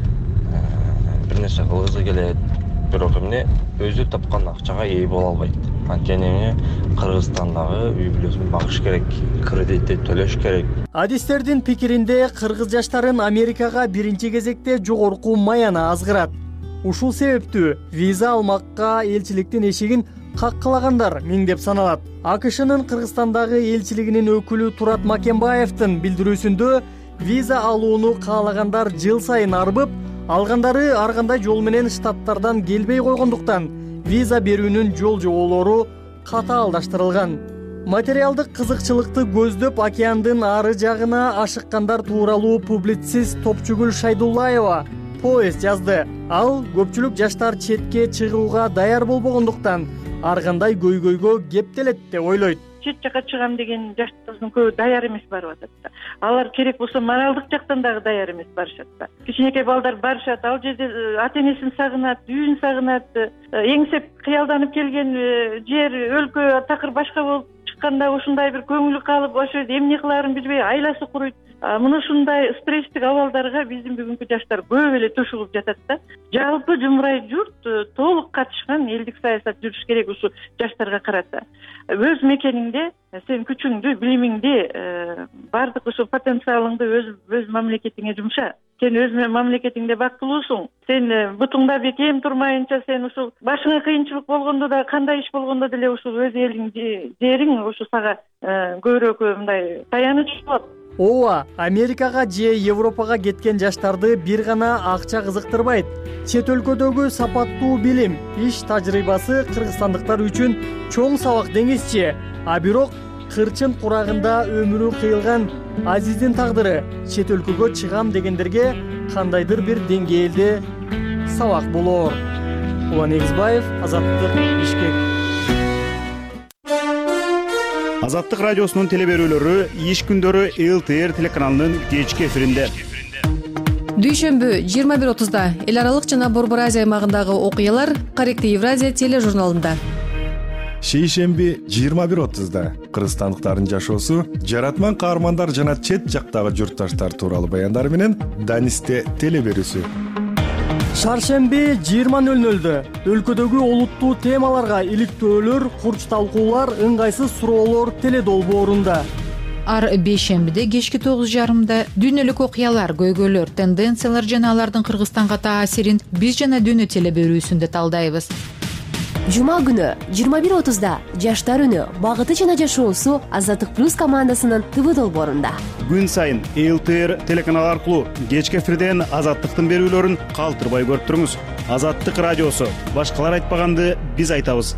бир нерсе кылгысы келет, бирок эмне өзү тапкан акчага ээ боло албайт. Анткени Кыргызстандагы үй бүлөсүн багыш керек, кредитти төлөш керек. Адистердин пикиринде кыргыз жаштарын Америкага биринчи кезекте жогорку маяна азгырат. Ушул себептүү виза алмакка элчиликтин эшигин каккылагандар миңдеп саналат. АКШнын Кыргызстандагы элчилигинин өкүлү Турат Макенбаевдин билдирүүсүндө виза алууну каалагандар жыл сайын арбып, алгандары ар кандай жол менен штаттардан келбей койгондуктан виза берүүнүн жол жоболору катаалдаштырылган. Материалдык кызыкчылыкты көздөп океандын ары жагына ашыккандар тууралуу публицист Топчугүл Шайдуллаева поэст жазды. Ал көпчүлүк жаштар четке чыгууга даяр болбогондуктан ар кандай көйгөйгө кептелет деп ойлойт. Чет жака чыгам деген жаштардын көбү даяр эмес барып атат да. Алар керек болсо моралдык жактан дагы даяр эмес барышат да. Кичинекей балдар барышат, ал жерде ата-энесин сагынат, үйүн сагынат, эңсеп кыялданып келген жер, өлкө такыр башка болуп чыкканда ушундай бир көңүлү калып, ошо жерде эмне кылаарын билбей айласы куруйт. Мына ушундай стresстик абалдарга биздин бүгүнкү жаштар көп эле төшүгүп жатат да. Жалпы жумурай журт толук катышкан элдик саясат жүрүш керек ушу жаштарга карата. Өз мекениңде сен күчүңдү, билимиңди, бардык ушул потенциалыңды өз мамлекетиңе жумша. Сен өз мамлекетиңде бактылуусуң. Сен бутуңда бекем турмайынча, сен ушул башыңа кыйынчылык болгондо да, кандай иш болгондо деле ушул өз элиң, жериң ушу сага көбүрөөк мындай таянычы болот. Ооба, Америкага же Европага кеткен жаштарды бир гана акча кызыктырбайт. Чет өлкөдөгү сапаттуу билим, иш тажрыйбасы кыргызстандыктар үчүн чоң сабак деңизчи. А бирок кырчын курагында өмүрү кыйылган Азиздин тагдыры чет өлкөгө чыгам дегендерге кандайдыр бир деңгээлде сабак болоор. Улан Эгизбаев, Азаттык, Бишкек. Азаттык радиосунун телеберүүлөрү иш күндөрү ЛТР телеканалынын кечки эфиринде. Дүйшөмбү 21:30 эл аралык жана Борбор Азия аймагындагы окуялар Корректив Евразия тележурналында. Шейшемби 21:30 кыргызстандыктардын жашоосу, жаратман каармандар жана чет жактагы журтташтар тууралуу баяндар менен Данисте телеберүүсү. Шаршемби 20:00 өлкөдөгү олуттуу темаларга иликтөөлөр, курч талкуулар, ыңгайсыз суроолор теледолбоорунда. Ар бейшембиде кечки 9:30 дүйнөлүк окуялар, көйгөйлөр, тенденциялар жана алардын Кыргызстанга таасирин биз жана дүйнө телеберүүсүндө талдайбыз. Жума күнү 21:30 жаштар үнү, багыты жана жашоосу Азаттык плюс командасынын ТВ долбоорунда. Күн сайын ЛТР телеканалы аркылуу кечки эфирден Азаттыктын берүүлөрүн калтырбай көрүп туруңуз. Азаттык радиосу, башкалар айтпаганды биз айтабыз.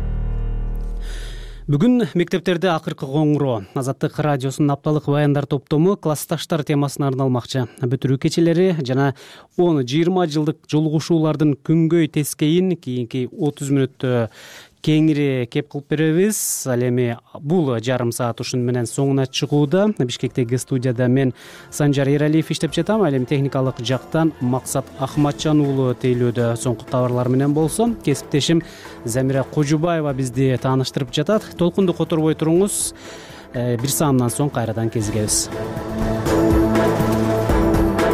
Бүгүн мектептерде акыркы коңгуроо. Азаттык радиосунун апталык баяндар топтому классташтар темасына арналмакчы. Бүтүрүү кечелери жана 10-20 жылдык жолугушуулардын күнгөй тескейин кийинки 30 мүнөттө кеңири кеп кылып беребиз. Ал эми бул жарым саат ушун менен соңуна чыгууда. Бишкектеги студияда мен Санжар Эралиев иштеп жатам. Ал эми техникалык жактан Максат Ахматжан уулу тейлөөдө. Соңку кабарлар менен болсо кесиптешим Замира Кожубаева бизди тааныштырып жатат. Толкунду которбой туруңуз. Бир саамдан соң кайрадан кезигебиз.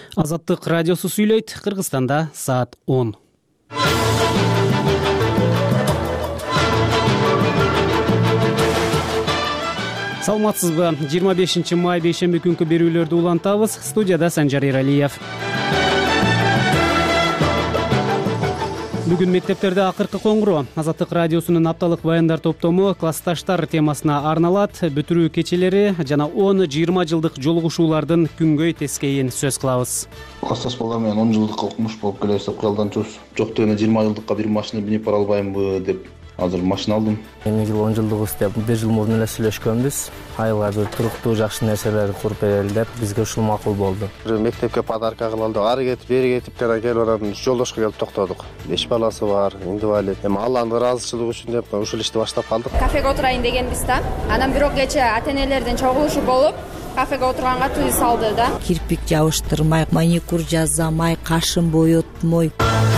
Азаттык радиосу сүйлөйт. Кыргызстанда саат 10. Саламатсызбы? 25 май бейшемби күнкү берүүлөрдү улантабыз. Студияда Санжар Эралиев. Бүгүн мектептерде акыркы коңгуроо. Азаттык радиосунун апталык баяндар топтому классташтар темасына арналат. Бүтүрүү кечелери жана 10-20 жылдык жолугушуулардын күнгөй тескейин сөз кылабыз. Классташ балдар менен 10 жылдыкка окумуш болуп келебиз деп кыялданчубуз. Жок дегенде 20 жылдыкка бир машина бинип бара албаймынбы деп азыр машина алдым. Эми жыл 10 жылдыгыбыз деп бир жыл мурун эле сүйлөшкөнбүз. Айылга бир туруктуу жакшы нерселерди куруп берели деп бизге ушул макул болду. Мектепке подарка кылалды. Ары кетип, бери кетип жана келип баратын жолдошко келип токтодук. 5 баласы бар, инвалид. Эми Алланын ыраазычылыгы үчүн деп ушул ишти баштап калдык. Кафеге отурайын дегенбиз да. Анан бирок кече ата-энелердин чогулушу болуп, кафеге отурганга тыюу салды да. Кирпик жабыштырмай, маникюр жасамай, кашын боётмой.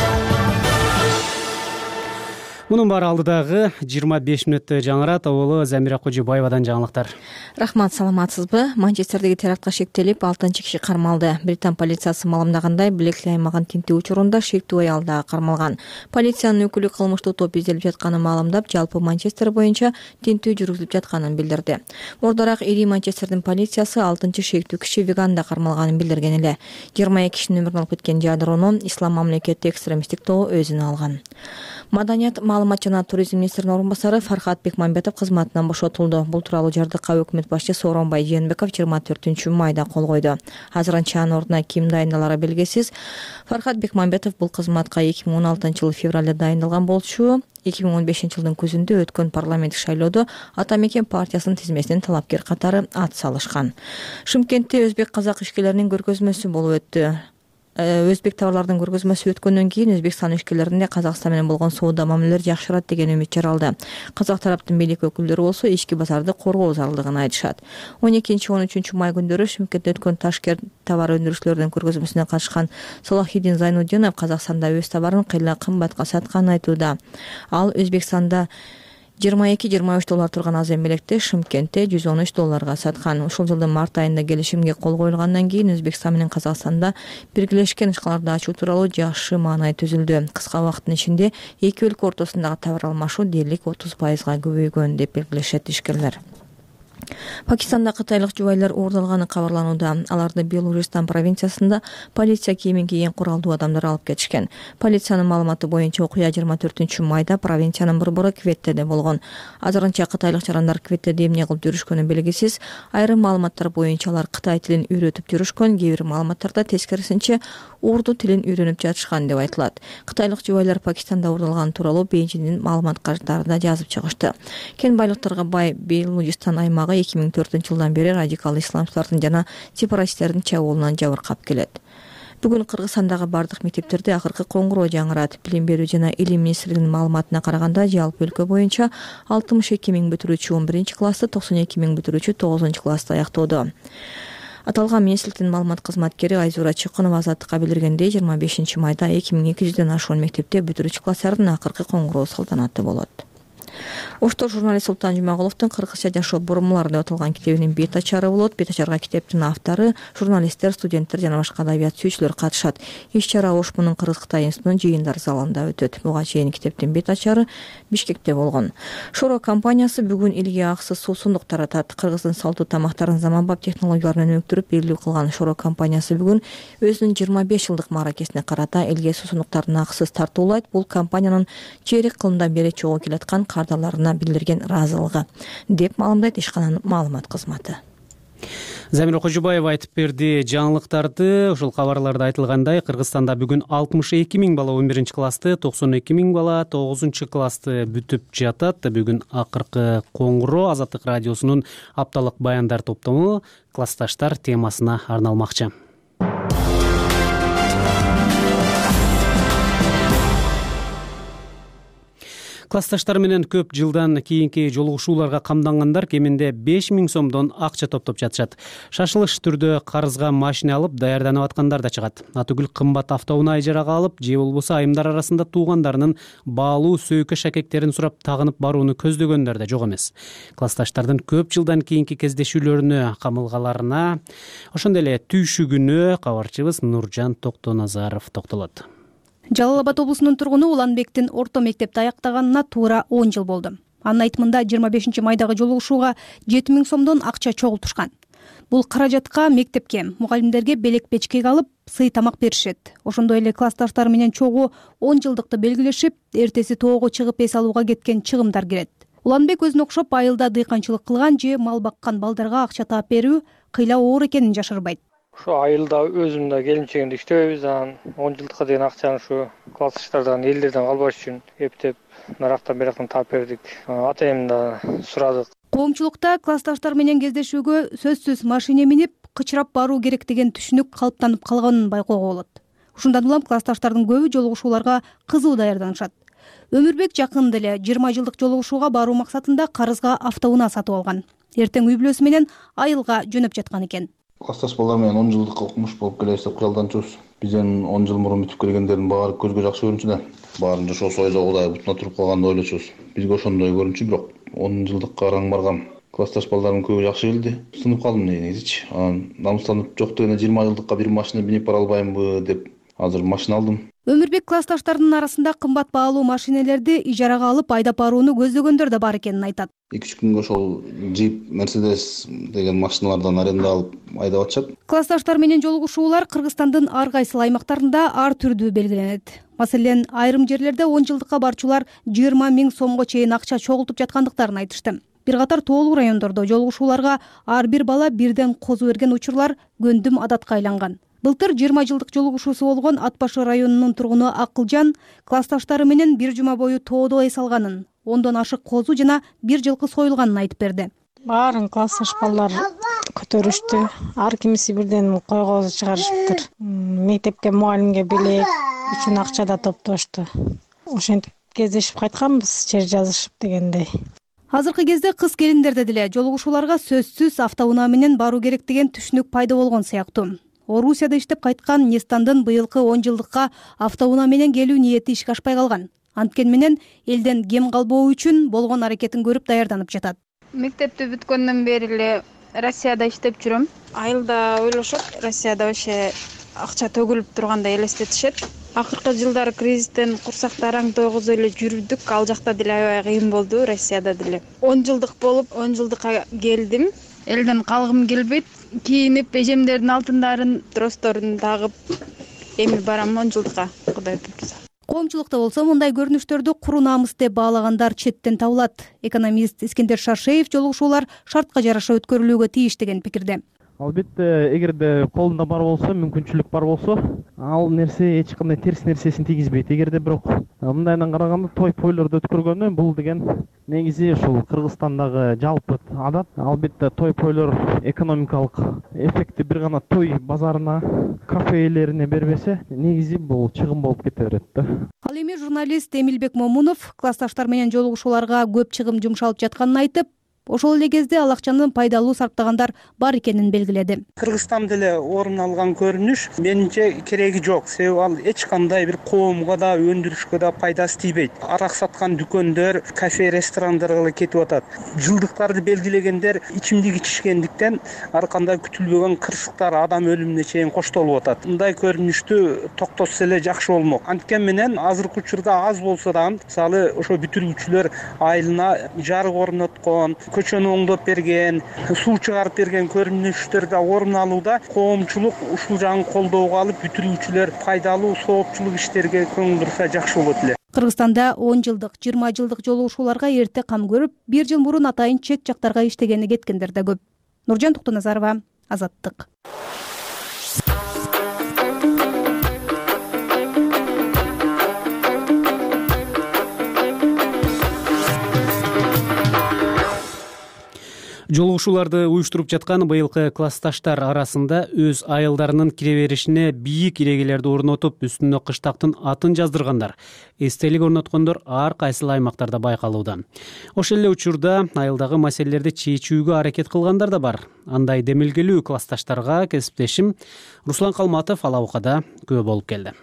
Мунун баары алдыдагы 25 мүнөттө жаңырат. Оолу Замира Кожубаевадан жаңылыктар. Рахмат, саламатсызбы? Манчестердеги терактка шектелип 6 киши кармалды. Британ полициясы маалымдагандай, Блекли аймагын тинтүү учурунда шектүү аял дагы кармалган. Полициянын өкүлү кылмыштуу топ изделип жатканын маалымдап, жалпы Манчестер боюнча тинтүү жүргүзүлүп жатканын билдирди. Мурдараак ири Манчестердин полициясы 6 шектүү киши веган да кармалганын билдирген эле. 22 кишинин өмүрүн алып кеткен жадыроону Ислам мамлекети экстремисттик тобу өзүнө алган. Маданият, маалымат жана туризм министринин орун басары Фархат Бекмамбетов кызматынан бошотулду. Бул тууралуу жардыкка өкмөт башчысы Сооронбай Жээнбеков 24 майда кол койду. Азырынча анын ордуна ким дайындалары белгисиз. Фархат Бекмамбетов бул кызматка 2016 февралда дайындалган болчу. 2015 жылдын күзүндө өткөн парламенттик шайлоодо Ата Мекен партиясынын тизмесинин талапкер катары ат салышкан. Шымкентте өзбек казак ишкерлеринин көргөзмөсү болуп өттү. Өзбек товарлардын көргөзмөсү өткөндөн кийин Өзбекстан ишкерлеринде Казакстан менен болгон соода мамилелер жакшырат деген үмүт жаралды. Казак тараптын бийлик өкүлдөрү болсо ички базарды коргоо зарылдыгын айтышат. 12-13 май күндөрү Шымкентте өткөн Ташкент товар өндүрүүчүлөрдүн көргөзмөсүнө катышкан Салахиддин Зайнуддинов Казакстанда өз товарын кыйла кымбатка сатканын айтууда. Ал Өзбекстанда $22-23 турган аз эмелекти Шымкентте $113 саткан. Ушул жылдын март айында келишимге кол коюлгандан кийин Өзбекстан менен Казакстанда биргелешкен ишканаларды ачуу тууралуу жакшы маанай түзүлдү. Кыска убакыттын ичинде эки өлкө ортосундагы товар алмашуу дээрлик 30%га көбөйгөн деп белгилешет ишкерлер. Пакистанда кытайлык жубайлар уурдалганы кабарланууда. Аларды Белужистан провинциясында полиция кийимин кийген куралдуу адамдар алып кетишкен. Полициянын маалыматы боюнча окуя 24 майда провинциянын борбору Кветтеде болгон. Азырынча кытайлык жарандар Кветтеде эмне кылып жүрүшкөнү белгисиз. Айрым маалыматтар боюнча алар кытай тилин үйрөтүп жүрүшкөн, кээ бир маалыматтарда тескерисинче урду тилин үйрөнүп жатышкан деп айтылат. Кытайлык жубайлар Пакистанда уурдалган тууралуу Бейжиңдин маалымат карттарында жазып чыгышты. Кен байлыктарга бай Белужистан аймагы 2004 жылдан бери радикал исламчылардын жана сепаратисттердин чабуулунан жабыркап келет. Бүгүн Кыргызстандагы бардык мектептерде акыркы коңгуроо жаңырат. Билим берүү жана илим министрлигинин маалыматына караганда, жалпы өлкө боюнча 62 миң бүтүрүүчү 11 классты, 92 миң бүтүрүүчү 9 классты аяктоодо. Аталган министрликтин маалымат кызматкери Айзура Чыкынова Азаттыкка билдиргендей, 25 майда 2200ден ашуун мектепте бүтүрүүчү класстардын акыркы коңгуроо салтанаты болот. Оштор журналист Султан Жумагуловдун «Кыргызча жашоо бурумалар» деп аталган китебинин бет ачары болот. Бет ачарга китептин автору, журналисттер, студенттер жана башка адабият сүйүүчүлөр катышат. Иш-чара Ошмунун Кыргыз-Кытай институтунун жыйындар залында өтөт. Буга чейин китептин бет ачары Бишкекте болгон. Шоро компаниясы бүгүн элге акысыз суусундук таратат. Кыргыздын салттуу тамактарын заманбап технологиялар менен өнүктүрүп белгилүү кылган Шоро компаниясы бүгүн өзүнүн 25 жылдык мааракесине карата элге суусундуктарын акысыз тартуулайт. Бул компаниянын чейрек кылымдан бери чогуу келаткан кардарларына билдирген ыраазылыгы деп маалымдайт ишкананын маалымат кызматы. Замира Кожубаева айтып берди жаңылыктарды. Ушул кабарларда айтылгандай, Кыргызстанда бүгүн 62 миң бала 11 классты, 92 миң бала 9 классты бүтүп жатат. Бүгүн акыркы коңгуроо Азаттык радиосунун апталык баяндар топтому классташтар темасына арналмакчы. Классташтар менен көп жылдан кийинки жолугушууларга камдангандар кеминде 5000 сомдон акча топтоп жатышат. Шашылыш түрдө карызга машина алып даярданып аткандар да чыгат. Атүгүл кымбат автоунаа ижарага алып же болбосо айымдар арасында туугандарынын баалуу сөйкө шакектерин сурап тагынып барууну көздөгөндөр да жок эмес. Классташтардын көп жылдан кийинки кездешүүлөрүнө, камылгаларына, ошондой эле түйшүгүнө кабарчыбыз Нуржан Токтоназаров токтолот. Жалал Абад облусунун тургуну Уланбектин орто мектепти аяктаганына туура 10 жыл болду. Анын айтымында 25 майдагы жолугушууга 7000 сомдон акча чогултушкан. Бул каражатка мектепке, мугалимдерге белек печкек алып, сый тамак беришет. Ошондой эле классташтар менен чогуу 10 жылдыкты белгилешип, эртеси тоого чыгып эс алууга кеткен чыгымдар кирет. Уланбек өзүнө окшоп айылда дыйканчылык кылган же мал баккан балдарга акча таап берүү кыйла оор экенин жашырбайт. Ушу айылда өзүм да келинчегимди иштебейбиз, анан 10 жылдыкка деген акчаны ушу классташтардан, элдерден калбаш үчүн эптеп нарактан бирактан таап бердик. Ата энем да сурадык. Коомчулукта классташтар менен кездешүүгө сөзсүз машине минип, кычырап баруу керек деген түшүнүк калыптанып калганын байкоого болот. Ушундан улам классташтардын көбү жолугушууларга кызуу даярданышат. Өмүрбек жакында эле 20 жылдык жолугушууга баруу максатында карызга автоунаа сатып алган. Эртең үй бүлөсү менен айылга жөнөп жаткан экен. Классташ балдар менен 10 жылдыкка окумуш болуп келебиз деп кыялданчубуз. Бизден 10 жыл мурун бүтүп келгендердин баары көзгө жакшы көрүнчү да. Баарын жашоосу ойдо Кудай бутуна туруп калганды ойлочубуз. Бизге ошондой көрүнчү, бирок 10 жылдыкка араң баргам. Классташ балдардын көбү жакшы келди. Сынып калдым негизичи. Намыстанып жок дегенде 20 жылдыкка бир машина бинип бара албаймынбы деп азыр машина алдым. Өмүрбек классташтардын арасында кымбат баалуу машинелерди ижарага алып айдап барууну көздөгөндөр да бар экенин айтат. 2-3 күнгө ошол Jeep, Mercedes деген машиналардан аренда алып айдап атышат. Классташтар менен жолугушуулар Кыргызстандын ар кайсы аймактарында ар түрдүү белгиленет. Маселен, айрым жерлерде 10 жылдыкка барчулар 20 000 сомго чейин акча чогултуп жаткандыктарын айтышты. Бир катар тоолуу райондордо жолугушууларга ар бир бала бирден козу берген учурлар көндүм адатка айланган. Былтыр 20 жылдык жолугушуусу болгон Ат башы районунун тургуну Акылжан классташтары менен бир жума бою тоодо эс алганын, 10дон ашык козу жана бир жылкы союлганын айтып берди. Баарын классташ балдар көтөрүштү. Ар кимиси бирден койгозу чыгарышыптыр. Мектепке, мугалимге белек үчүн акча да топтошту. Ошентип кездешип кайтканбыз, чер жазышып дегендей. Азыркы кезде кыз келиндерде деле жолугушууларга сөзсүз автоунаа менен баруу керек деген түшүнүк пайда болгон сыяктуу. Орусияда иштеп кайткан Нестандын быйылкы 10 жылдыкка автоунаа менен келүү ниети ишке ашпай калган. Анткени менен элден кем калбоо үчүн болгон аракетин көрүп даярданып жатат. Мектепти бүткөндөн бери эле Россияда иштеп жүрөм. Айылда ойлошот, Россияда вообще акча төгүлүп тургандай элестетишет. Акыркы жылдары кризистен курсакта араң тойгузуп эле жүрдүк. Ал жакта деле аябай кыйын болду, Россияда деле. 10 жылдык болуп, 10 жылдыкка келдим. Элден калгым келбейт. Кийинип, эжемдердин алтындарын, тросторун тагып, эми барам 10 жылдыкка, Кудай буйрса. Коомчулукта болсо мындай көрүнүштөрдү куру намыс деп баалагандар четтен табылат. Экономист Искендер Шаршеев жолугушуулар шартка жараша өткөрүлүүгө тийиш деген пикирде. Албетте, эгерде колунда бар болсо, мүмкүнчүлүк бар болсо, ал нерсе эч кандай терс нерсесин тийгизбейт. Эгерде бирок мындайдан караганда той-пойлорду өткөргөнү бул деген негизи ушул Кыргызстандагы жалпы адат. Албетте той-пойлор экономикалык эффекти бир гана той базарына, кафе ээлерине бербесе, негизи бул чыгым болуп кете берет да. Ал эми журналист Эмилбек Момунов классташтар менен жолугушууларга көп чыгым жумшалып жатканын айтып, ошол эле кезде ал акчаны пайдалуу сарптагандар бар экенин белгиледи. Кыргызстанда деле орун алган көрүнүш менимче кереги жок. Себеби ал эч кандай бир коомго да, өндүрүшкө да пайдасы тийбейт. Арак саткан дүкөндөр, кафе, ресторандарга эле кетип атат. Жылдыктарды белгилегендер ичимдик ичишкендиктен ар кандай күтүлбөгөн кырсыктар, адам өлүмүнө чейин коштолуп атат. Мындай көрүнүштү токтотсо эле жакшы болмок. Анткени менен азыркы учурда аз болсо да, мисалы ошо бүтүргүчүлөр айылына жарык орноткон, көчөнү оңдоп берген, суу чыгарып берген көрүнүштөрдө орун алууда коомчулук ушул жагын колдоого алып бүтүрүүчүлөр пайдалуу соопчулук иштерге көңүл бурса жакшы болот эле. Кыргызстанда 10 жылдык, 20 жылдык жолугушууларга эрте кам көрүп, бир жыл мурун атайын чет жактарга иштегени кеткендер да көп. Нуржан Токтоназарова, Азаттык. Жолугушууларды уюштуруп жаткан быйылкы классташтар арасында өз айылдарынын кире беришине бийик ирегелерди орнотуп, үстүнө кыштактын атын жаздыргандар, эстелик орноткондор ар кайсыл аймактарда байкалууда. Ошол эле учурда айылдагы маселелерди чечүүгө аракет кылгандар да бар. Андай демилгелүү классташтарга кесиптешим Руслан Калматов Алабукада күбө болуп келди.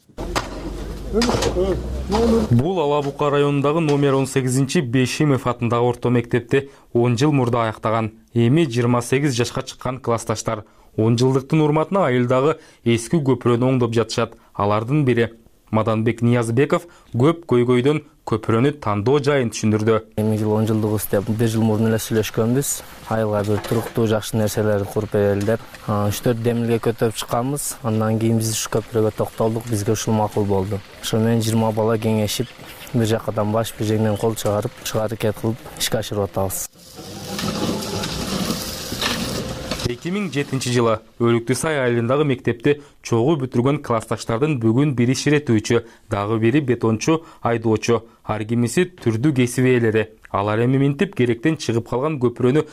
Бул Алабука районундагы номер 18 Бешимов атындагы орто мектепти 10 жыл мурда аяктаган. Эми 28 жашка чыккан классташтар 10 жылдыктын урматына айылдагы эски көпүрөнү оңдоп жатышат. Алардын бири Маданбек Ниязбеков көп көйгөйдөн көпүрөнү тандоо жайын түшүндүрдү. Эми жыл 10 жылдыгыбыз деп 1 жыл мурун эле сүйлөшкөнбүз. Айылга бир туруктуу жакшы нерселерди куруп берели деп 3-4 демилге көтөрүп чыкканбыз. Андан кийин биз ушу көпүрөгө токтолдук, бизге ушул макул болду. Ошо менен 20 бала кеңешип, бир жакадан баш, бир жеңден кол чыгарып, аракет кылып ишке ашырып атабыз. 2007 жылы Өрүктүсай айылындагы мектепти чогуу бүтүргөн классташтардын бүгүн бири ширетүүчү, дагы бири бетончу, айдоочу, ар кимиси түрдүү кесип ээлери. Алар эми минтип керектен чыгып калган көпүрөнү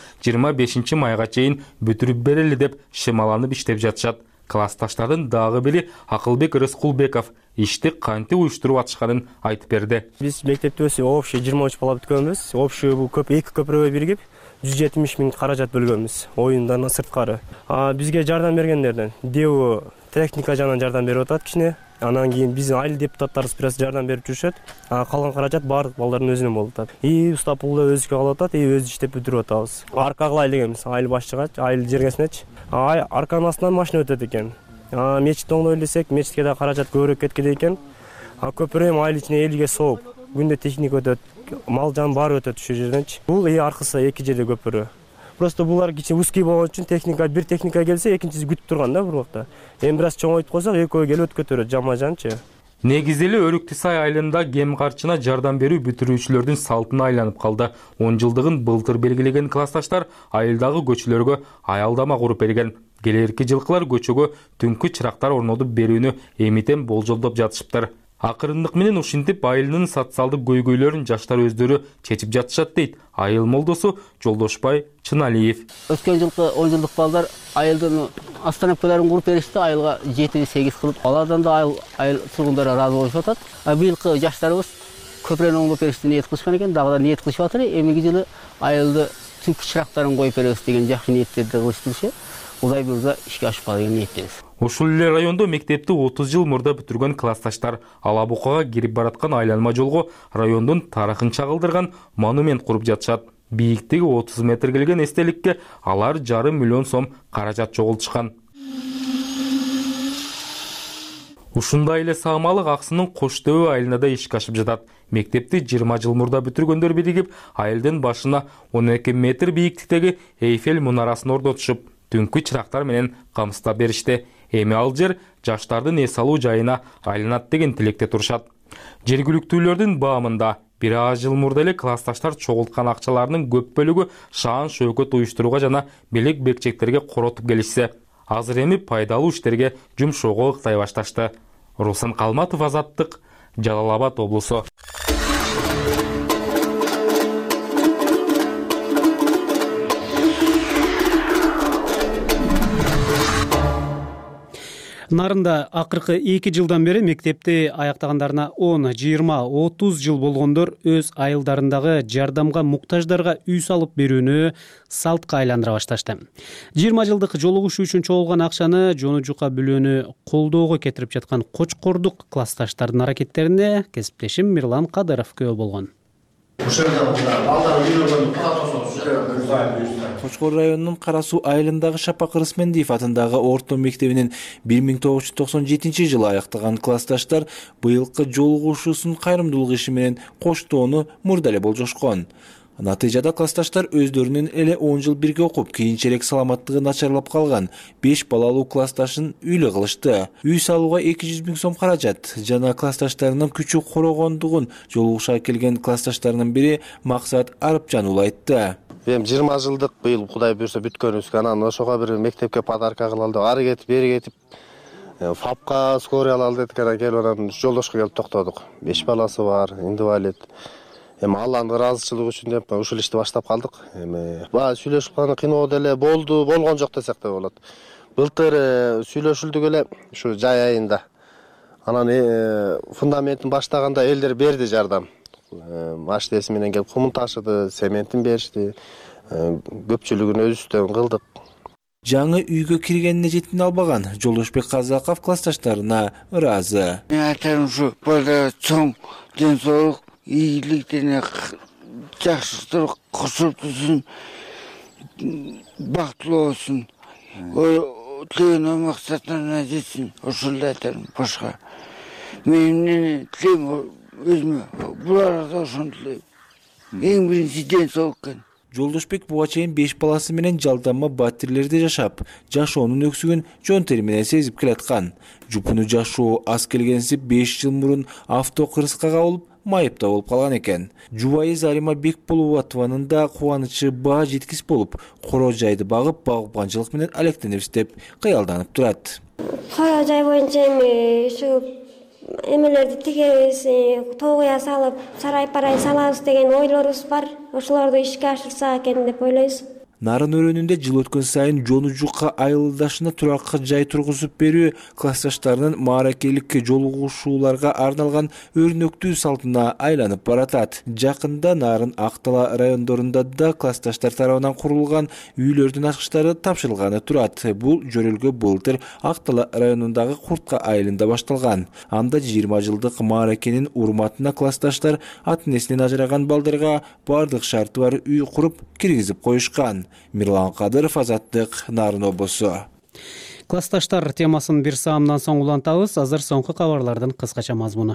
25 майга чейин бүтүрүп берели деп шемаланып иштеп жатышат. Классташтардын дагы бири Акылбек Рыскулбеков ишти кантип уюштуруп атышканын айтып берди. Биз мектепти общий 23 бала бүткөнбүз. Общий бул эки көпүрөгө биригип 170 миң каражат бөлгөнбүз оюндан сырткары. Бизге жардам бергендерден ДЭО техника жагынан жардам берип атат кичине. Анан кийин биздин айыл депутаттарыбыз бираз жардам берип жүрүшөт. Калган каражат баардык балдардын өзүнөн болуп атат. Устапулду өзүгө алып атат, өз иштеп бүтүрүп атабыз. Арка кылай дегенбиз, айыл башчыга, айыл жергесинечи. Арканын астынан машина өтөт экен. Мечит оңдой десек, мечитке да каражат көбүрөөк кеткен экен. Көпүрө айыл ичине элге сооп, күндө техника өтөт, мал жан баары өтөт ушул жерденчи. Бул аркысы эки жерде көпүрө. Просто булар кичи узкий болгон үчүн бир техника келсе, экинчиси күтүп турган да бул убакта. Эми бираз чоңойтуп койсок, экөө келип өтүп көтөрөт жама-жанчы. Негизи эле Өрүктүсай айылында кем карчына жардам берүү бүтүрүүчүлөрдүн салтына айланып калды. 10 жылдыгын былтыр белгилеген классташтар айылдагы көчөлөргө аялдама куруп берген. Келерки жылкылар көчөгө түнкү чырактар орнотуп берүүнү эмитен болжолдоп жатышыптыр. Акырындык менен ушинтип айылынын социалдык көйгөйлөрүн жаштар өздөрү чечип жатышат дейт айыл молдосу Жолдошбай Чыналиев. Өткөн жылкы 10 жылдык балдар айылдын остановкаларын куруп беришти, айылга 7-8 кылып. Алардан да айыл тургундары ыраазы болуп атат. Быйылкы жаштарыбыз көпүрөнү оңдоп беришти ниет кылышкан экен, дагы да ниет кылышып атыр. Эмиги жылы айылды түнкү чырактарын коюп беребиз деген жакшы ниеттерди кылыштырчу. Кудай буйрса ишке ашып калган ниеттебиз. Ушул эле райондо мектепти 30 жыл мурда бүтүргөн классташтар Алабукага кирип бараткан айланма жолго райондун тарыхын чагылдырган монумент куруп жатышат. Бийиктиги 30 метр келген эстеликке алар 5,5 миллион сом каражат чогултушкан. Ушундай эле саамалык Аксынын Коштөбө айылында да ишке ашып жатат. Мектепти 20 жыл мурда бүтүргөндөр биригип, айылдын башына 12 метр бийиктиктеги Эйфель мунарасын орнотушуп, түнкү чырактар менен камсыздап беришти. Эми ал жер жаштардын эс алуу жайына айланат деген тилекте турушат. Жергиликтүүлөрдүн баамында бир аз жыл мурда эле классташтар чогулткан акчаларынын көп бөлүгү шаан шөкөт уюштурууга жана белек бекчектерге коротуп келишсе, азыр эми пайдалуу иштерге жумшоого ыктай башташты. Руслан Калматов, Азаттык, Жалал Абад облусу. Нарында акыркы 2 жылдан бери мектепти аяктагандарына 10, 20, 30 жыл болгондор өз айылдарындагы жардамга муктаждарга үй салып берүүнү салтка айландыра башташты. 20 жылдык жолугушуу үчүн чогулган акчаны жону жука бүлөөнү колдоого кетирип жаткан Кочкордук классташтардын аракеттерине кесиптешим Мирлан Кадыров күбө болгон. Кочкор районунун Кара Суу айылындагы Шапак Рысмендиев атындагы орто мектебинин 1997 жылы аяктаган классташтар быйылкы жолугушуусун кайрымдуулук иши менен коштоону мурда эле болжошкон. Натыйжада классташтар өздөрүнүн эле 10 жыл бирге окуп, кийинчерээк саламаттыгы начарлап калган 5 балалуу классташын үйлө кылышты. Үй салууга 200 миң сом каражат жана классташтарынын күчү корогондугун жолугушууга келген классташтарынын бири Максат Арыпжан уулу айтты. Эми 20 жылдык быйыл Кудай буйрса бүткөнүбүз. Анан ошого бир мектепке подарка кылалы деп, ары кетип, бери кетип, ФАПка скорый алалы дедик, келип анан жолдошко келип токтодук. 5 баласы бар, инвалид. эми алланын ыраазычылыгы үчүн деп ушул ишти баштап калдык. Эми баягы сүйлөшүп калган кино деле болгон жок десек да болот. Былтыр сүйлөшүлдүк эле ушу жай айында. Анан фундаментин баштаганда элдер берди жардам. Машинеси менен келип кумун ташыды, цементин беришти. Көпчүлүгүн өзүбүздөн кылдык. Жаңы үйгө киргенине жетине албаган Жолдошбек Казаков классташтарына ыраазы. Мен айтам ушу балдар чоң ден соолук, ийгиликтене жакшылык кошуп турсун, бактылуу болсун. Тілеген мақсаттарына жетсін, ошолду айтарым, башка. Мен тілейм өзүмө, буларга да ошону тілейм. Эң биринчи ден соолук экен. Жолдошбек буга чейин 5 баласы менен жалдама батирлерде жашап, жашоонун өксүгүн жон тери менен сезип келаткан. Жупуну жашоо аз келгенсип 5 жыл мурун автокырсыкка кабылып, майыпта болуп калган экен. Жубайы Зарима Бекболотованын да кубанычы баа жеткис болуп, коро жайды багып, багыпканчылык менен алектенебиз деп кыялданып турат. Коро жай боюнча эми ушу эмелерди тигебиз, тогуя салып, сарай-парай салабыз деген ойлорубуз бар. Ошолорду ишке ашырсак экен деп ойлойбуз. Нарын өрөөнүндө жыл өткөн сайын жону жукка айылдашына туракка жай тургузуп берүү классташтарынын мааракеликке жолугушууларга арналган өрнөктүү салтына айланып баратат. Жакында Нарын Актала райондорунда да классташтар тарабынан курулган үйлөрдүн ачкычтары тапшырылганы турат. Бул жөрөлгө былтыр Актала районундагы Куртка айылында башталган. Анда 20 жылдык мааракенин урматына классташтар ата-энесинен ажыраган балдарга бардык шарты бар үй куруп киргизип коюшкан. Мирлан Кадыров, Азаттык, Нарын облусу. Классташтар темасын бир саамдан соң улантабыз. Азыр соңку кабарлардын кыскача мазмуну.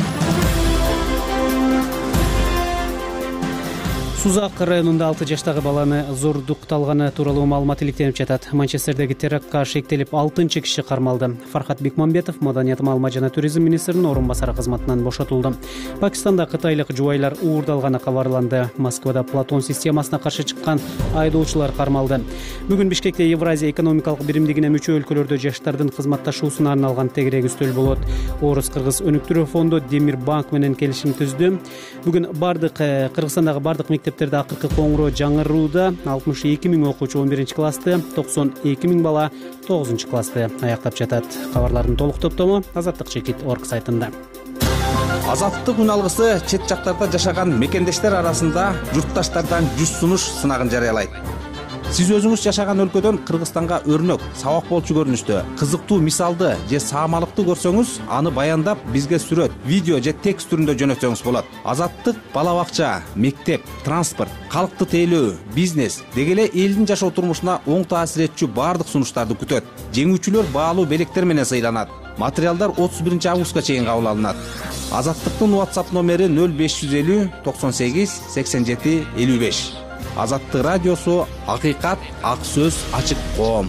Сузак районунда 6 жаштагы баланы зордукталганы тууралуу маалымат иликтенип жатат. Манчестердеги терактка шектелип 6 киши кармалды. Фархат Бекмамбетов Маданият, маалымат жана туризм министринин орун басары кызматынан бошотулду. Пакистанда кытайлык жубайлар уурдалганы кабарланды. Москвада Платон системасына каршы чыккан айдоочулар кармалды. Бүгүн Бишкекте Евразия экономикалык биримдигине мүчө өлкөлөрдө жаштардын кызматташуусуна арналган тегерек үстөл болот. Орус-Кыргыз өнүктүрүү фонду Демир банк менен келишим түздү. Бүгүн Кыргызстандагы бардык мектептерде акыркы коңуроо жаңырууда 62 000 окуучу 11 классты, 92 000 бала 9 классты аяктап жатат. Кабарлардын толук топтому Азаттык.org сайтында. Азаттык үн алгысы чет жактарда жашаган мекендештер арасында журтташтардан 100 сунуш сынагын жарыялайт. Сиз өзүңүз жашаган өлкөдөн Кыргызстанга өрнөк, сабак болчу көрүнүштө, кызыктуу мисалды же саамалыкты көрсөңүз, аны баяндап бизге сүрөт, видео же текст түрүндө жөнөтсөңүз болот. Азаттык бала бакча, мектеп, транспорт, калкты тейлөө, бизнес деги эле элдин жашоо турмушуна оң таасир этчү бардык сунуштарды күтөт. Жеңүүчүлөр баалуу белектер менен сыйланат. Материалдар 31 августка чейин кабыл алынат. Азаттыктын WhatsApp номери 0550 98 87 55. Азаттык радиосу, акыйкат, ак сөз, ачык коом.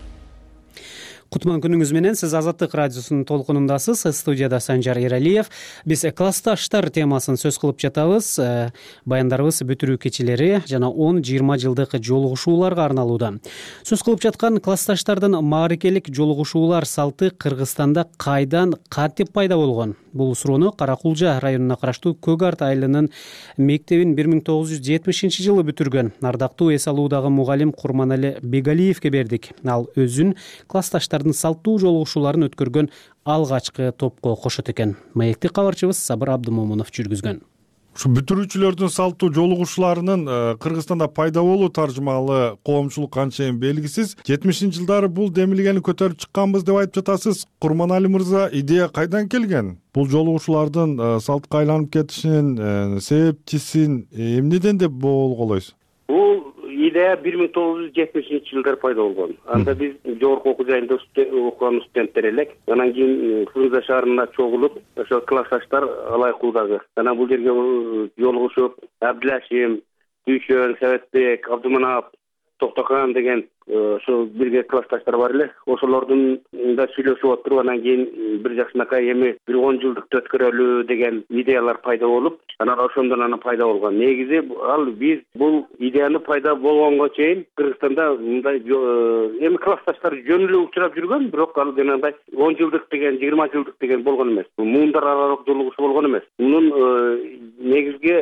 Кутман күнүңүз менен, сиз Азаттык радиосунун толкунундасыз. Студияда Санжар Эралиев. Биз классташтар темасын сөз кылып жатабыз. Баяндарыбыз бүтүрүү кечелери жана 10-20 жылдык жолугушууларга арналууда. Сөз кылып жаткан классташтардын мааракелик жолугушуулар салты Кыргызстанда кайдан, кантип пайда болгон? Бул суроону Каракулжа районуна караштуу Көк Арт айылынын мектебин 1970 жылы бүтүргөн ардактуу эс алуудагы мугалим Курманали Бегалиевке бердик. Ал өзүн классташтардын салттуу жолугушууларын өткөргөн алгачкы топко кошот экен. Маекти кабарчыбыз Сабыр Абдымомунов жүргүзгөн. Ушу бүтүрүүчүлөрдүн салттуу жолугушууларынын Кыргызстанда пайда болуу таржымалы коомчулук анчейин белгисиз. 70-жылдары бул демилгени көтөрүп чыкканбыз деп айтып жатасыз. Курманали мырза, идея кайдан келген? Бул жолугушуулардын салтка айланып кетишинин себепчисин эмнеден деп болголойсуз? Бул идея 1970-жылдары пайда болгон. Анда биз жогорку окуу жайында окуган студенттер элек. Анан кийин Фрунзе шаарында чогулуп, ошо классташтар алайкуудагы. Анан бул жерге жолугушуп, Абдилашим, Дүйшөн, Советбек, Абдыманап, Токтокан деген ошо бирге классташтар бар эле. Ошолордун да сүйлөшүп отуруп, анан кийин бир жакшынакай эми бир 10 жылдыкты өткөрөлү деген идеялар пайда болуп, анан ошондон аны пайда болгон. Негизи ал биз бул идеяны пайда болгонго чейин Кыргызстанда мындай эми классташтар жөн эле учурап жүргөн, бирок ал жанагындай 10 жылдык деген, 20 жылдык деген болгон эмес. Муундар аралык жолугушуу болгон эмес. Мунун негизги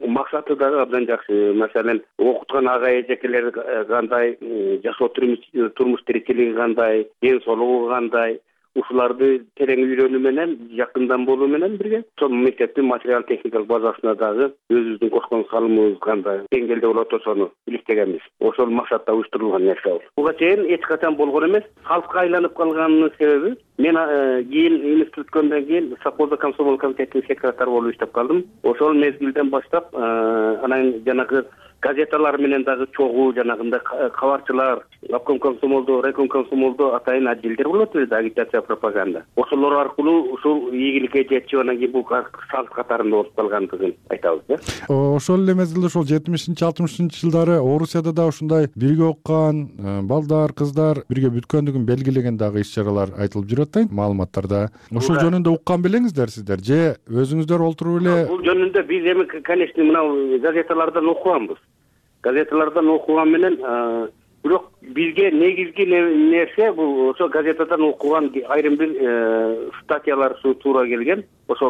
максаты дагы абдан жакшы. Маселен, окуткан ага эжекелер кандай, жашоо турмуш тиричилиги кандай, ден соолугу кандай, ушуларды терең үйрөнүү менен, жакындан болуу менен бирге ошол мектептин материал техникалык базасына дагы өзүбүздүн кошкон салымыбыз кандай деңгээлде болот ошону иликтегенбиз. Ошол максатта уюштурулган нерсе бул. Буга чейин эч качан болгон эмес. Халкка айланып калганынын себеби мен кийин институт бүткөндөн кийин совхозда комсомол комитетинин секретары болуп иштеп калдым. Ошол мезгилден баштап анан жанагы газеталар менен дагы чогуу жанагындай кабарчылар, обком комсомолдо, райком комсомолдо атайын отделдер болот эле, агитация, пропаганда. Ошолор аркылуу ушул ийгиликке жетип анан кийин бул салт катарында болуп калгандыгын айтабыз да. Ошол эле мезгилде ошол 70-60 жылдары Орусияда да ушундай бирге окуган балдар, кыздар бирге бүткөндүгүн белгилеген дагы иш-чаралар айтылып жүрөт да маалыматтарда. Ошол жөнүндө уккан белеңиздер сиздер же өзүңүздөр олтуруп эле? Бул жөнүндө биз эми конечно мына газеталардан окуганбыз. Газеталардан окуган менен бирок бизге негизги нерсе бул ошо газетадан окуган айрым бир статьялар туура келген.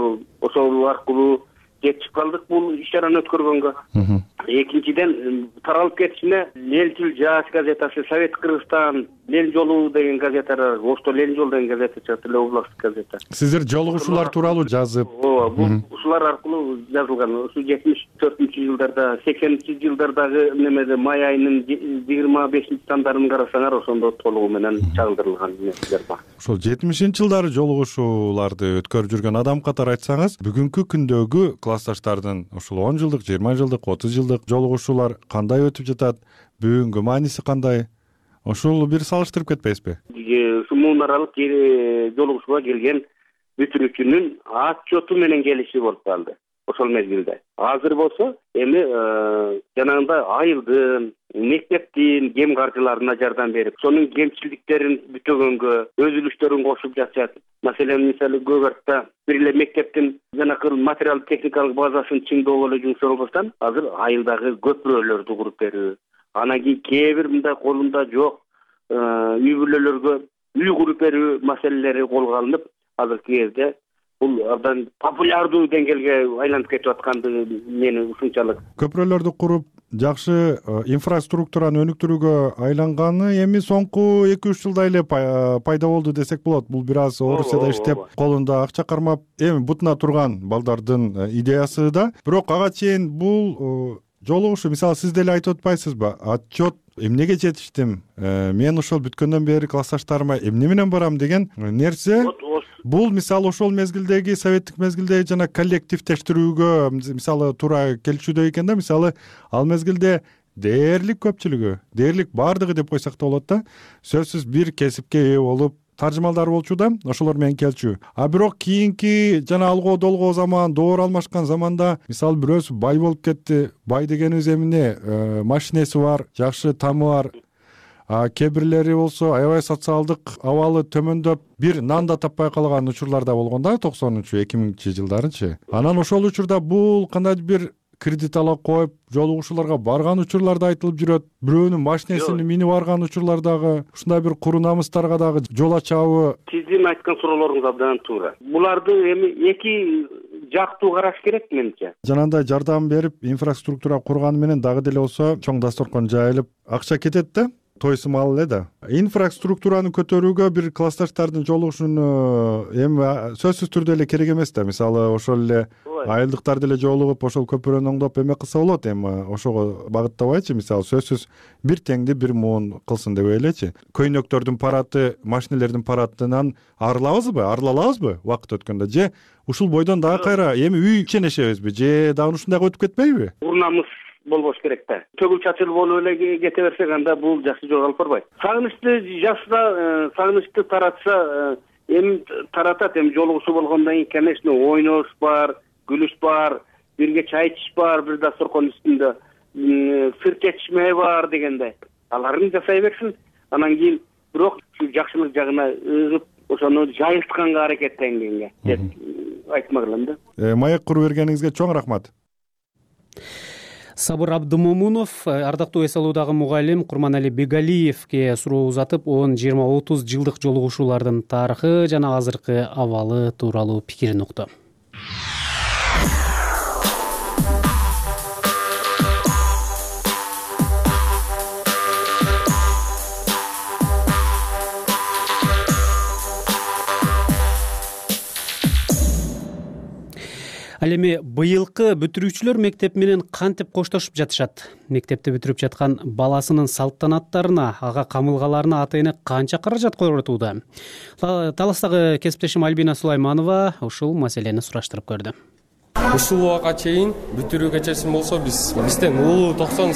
Ошол аркылуу жетип калдык бул иш-чараны өткөргөнгө. Экинчиден таралып кетишине Ленчил жаш газетасы, Совет Кыргызстан, Лен жолу деген газеталар, Ошто Лен жол деген газета чыгат эле, областтык газета. Сиздер жолугушуулар тууралуу жазып, бул ушулар аркылуу жазылган. Ушу 74-жылдарда, 80-жылдардагы немеде май айынын 25-сандарына карасаңар, ошондо толугу менен чагылдырылган нерселер бар. Ошол 70-жылдары жолугушууларды өткөрүп жүргөн адам катары айтсаңыз, бүгүнкү күндөгү классташтардын ошол 10 жылдык, 20 жылдык, 30 жылдык жолугушуулар кандай өтүп жатат? Бүгүнкү мааниси кандай? Ошол бир салыштырып кетпейсизби? Муун аралык жолугушууга келген бүтүрүүчүнүн отчету менен келиши болуп калды ошол мезгилде. Азыр болсо эми жанагындай айылдын, мектептин кем каржыларына жардам берип, сонун кемчиликтерин бүтөгөнгө өз үлүштөрүн кошуп жатышат. Маселен, мисалы Көкартта бир эле мектептин жанакы материал техникалык базасын чыңдоого эле жумшалбастан, азыр айылдагы көпүрөлөрдү куруп берүү, анан кийин кээ бир мындай колунда жок үй бүлөлөргө үй куруп берүү маселелери колго алынып, азыркы кезде бул абдан популярдуу деңгээлге айланып кетип аткандыгы мени ушунчалык. Көпүрөлөрдү куруп, жакшы инфраструктураны өнүктүрүүгө айланганы эми соңку 2-3 жылда эле пайда болду десек болот. Бул бир аз Орусияда иштеп, колунда акча кармап, эми бутуна турган балдардын идеясы да. Бирок ага чейин бул жолугушуу, мисалы, сиз деле айтып атпайсызбы? Отчет эмнеге жетиштим? Мен ошол бүткөндөн бери классташтарыма эмне менен барам деген нерсе. Бул мисалы ошол мезгилдеги советтик мезгилдеги жана коллективдештирүүгө мисалы туура келчүдөй экен да. Мисалы ал мезгилде дээрлик көпчүлүгү, дээрлик бардыгы деп койсок да болот да, сөзсүз бир кесипке ээ болуп таржымалдар болчу да, ошолор менен келчү. А бирок кийинки жана алгоо долгоо заман, доор алмашкан заманда мисалы бирөөсү бай болуп кетти. Бай дегенибиз эмне? Машинеси бар, жакшы тамы бар. Кээ бирлери болсо аябай социалдык абалы төмөндөп, бир нан да таппай калган учурлар да болгон да 90-2000 жылдарынчы. Анан ошол учурда бул кандайдыр бир кредит ала коюп, жолугушууларга барган учурлар да айтылып жүрөт. Бирөөнүн машинесин минип барган учурлар дагы, ушундай бир куру намыстарга дагы жол ачабы. Сиздин айткан суроолоруңуз абдан туура. Буларды эми эки жактуу караш керек менимче. Жанагындай жардам берип, инфраструктура курганы менен дагы деле болсо чоң дасторкон жайылып, акча кетет да. Тойсумал эле да. Инфраструктураны көтөрүүгө бир классташтардын жолугушууну эми сөзсүз түрдө эле керек эмес да. Мисалы ошол эле айылдыктар деле жолугуп, ошол көпүрөнү оңдоп эме кылса болот. Эми ошого багыттабайчы, мисалы сөзсүз бир теңди бир муун кылсын дебей элечи. Көйнөктөрдүн параты, машинелердин паратынан арылабызбы, арылалабызбы убакыт өткөндө? Же ушул бойдон дагы кайра эми үй ченешебизби? Же дагы ушундайга өтүп кетпейби? Урнамыз болбош керек да. Төгүл чачыл болуп эле кете берсек, анда бул жакшы жол алып барбайт. Сагынычты жашса, сагынычты таратса, эми таратат. Эми жолугушуу болгондон кийин, конечно, ойнош бар, күлүш бар, бирге чай ичиш бар, бир дасторкон үстүндө сыр кетишме бар дегендей. Аларын жасай берсин. Анан кийин бирок жакшылык жагына ыгып, ошону жайылтканга аракеттенгенге деп айтмак элем да. Маек куруп бергениңизге чоң рахмат. Сабыр Абдымомунов ардактуу эс алуудагы мугалим Курманали Бегалиевке суроо узатып, 10-20-30 жылдык жолугушуулардын тарыхы жана азыркы абалы тууралуу пикирин укту. Ал эми быйылкы бүтүрүүчүлөр мектеп менен кантип коштошуп жатышат? Мектепти бүтүрүп жаткан баласынын салтанаттарына, ага камылгаларына ата эне канча каражат коротууда? Таластагы кесиптешим Альбина Сулайманова ушул маселени сураштырып көрдү. Ушул убакка чейин бүтүрүү кечесин болсо бизден улуу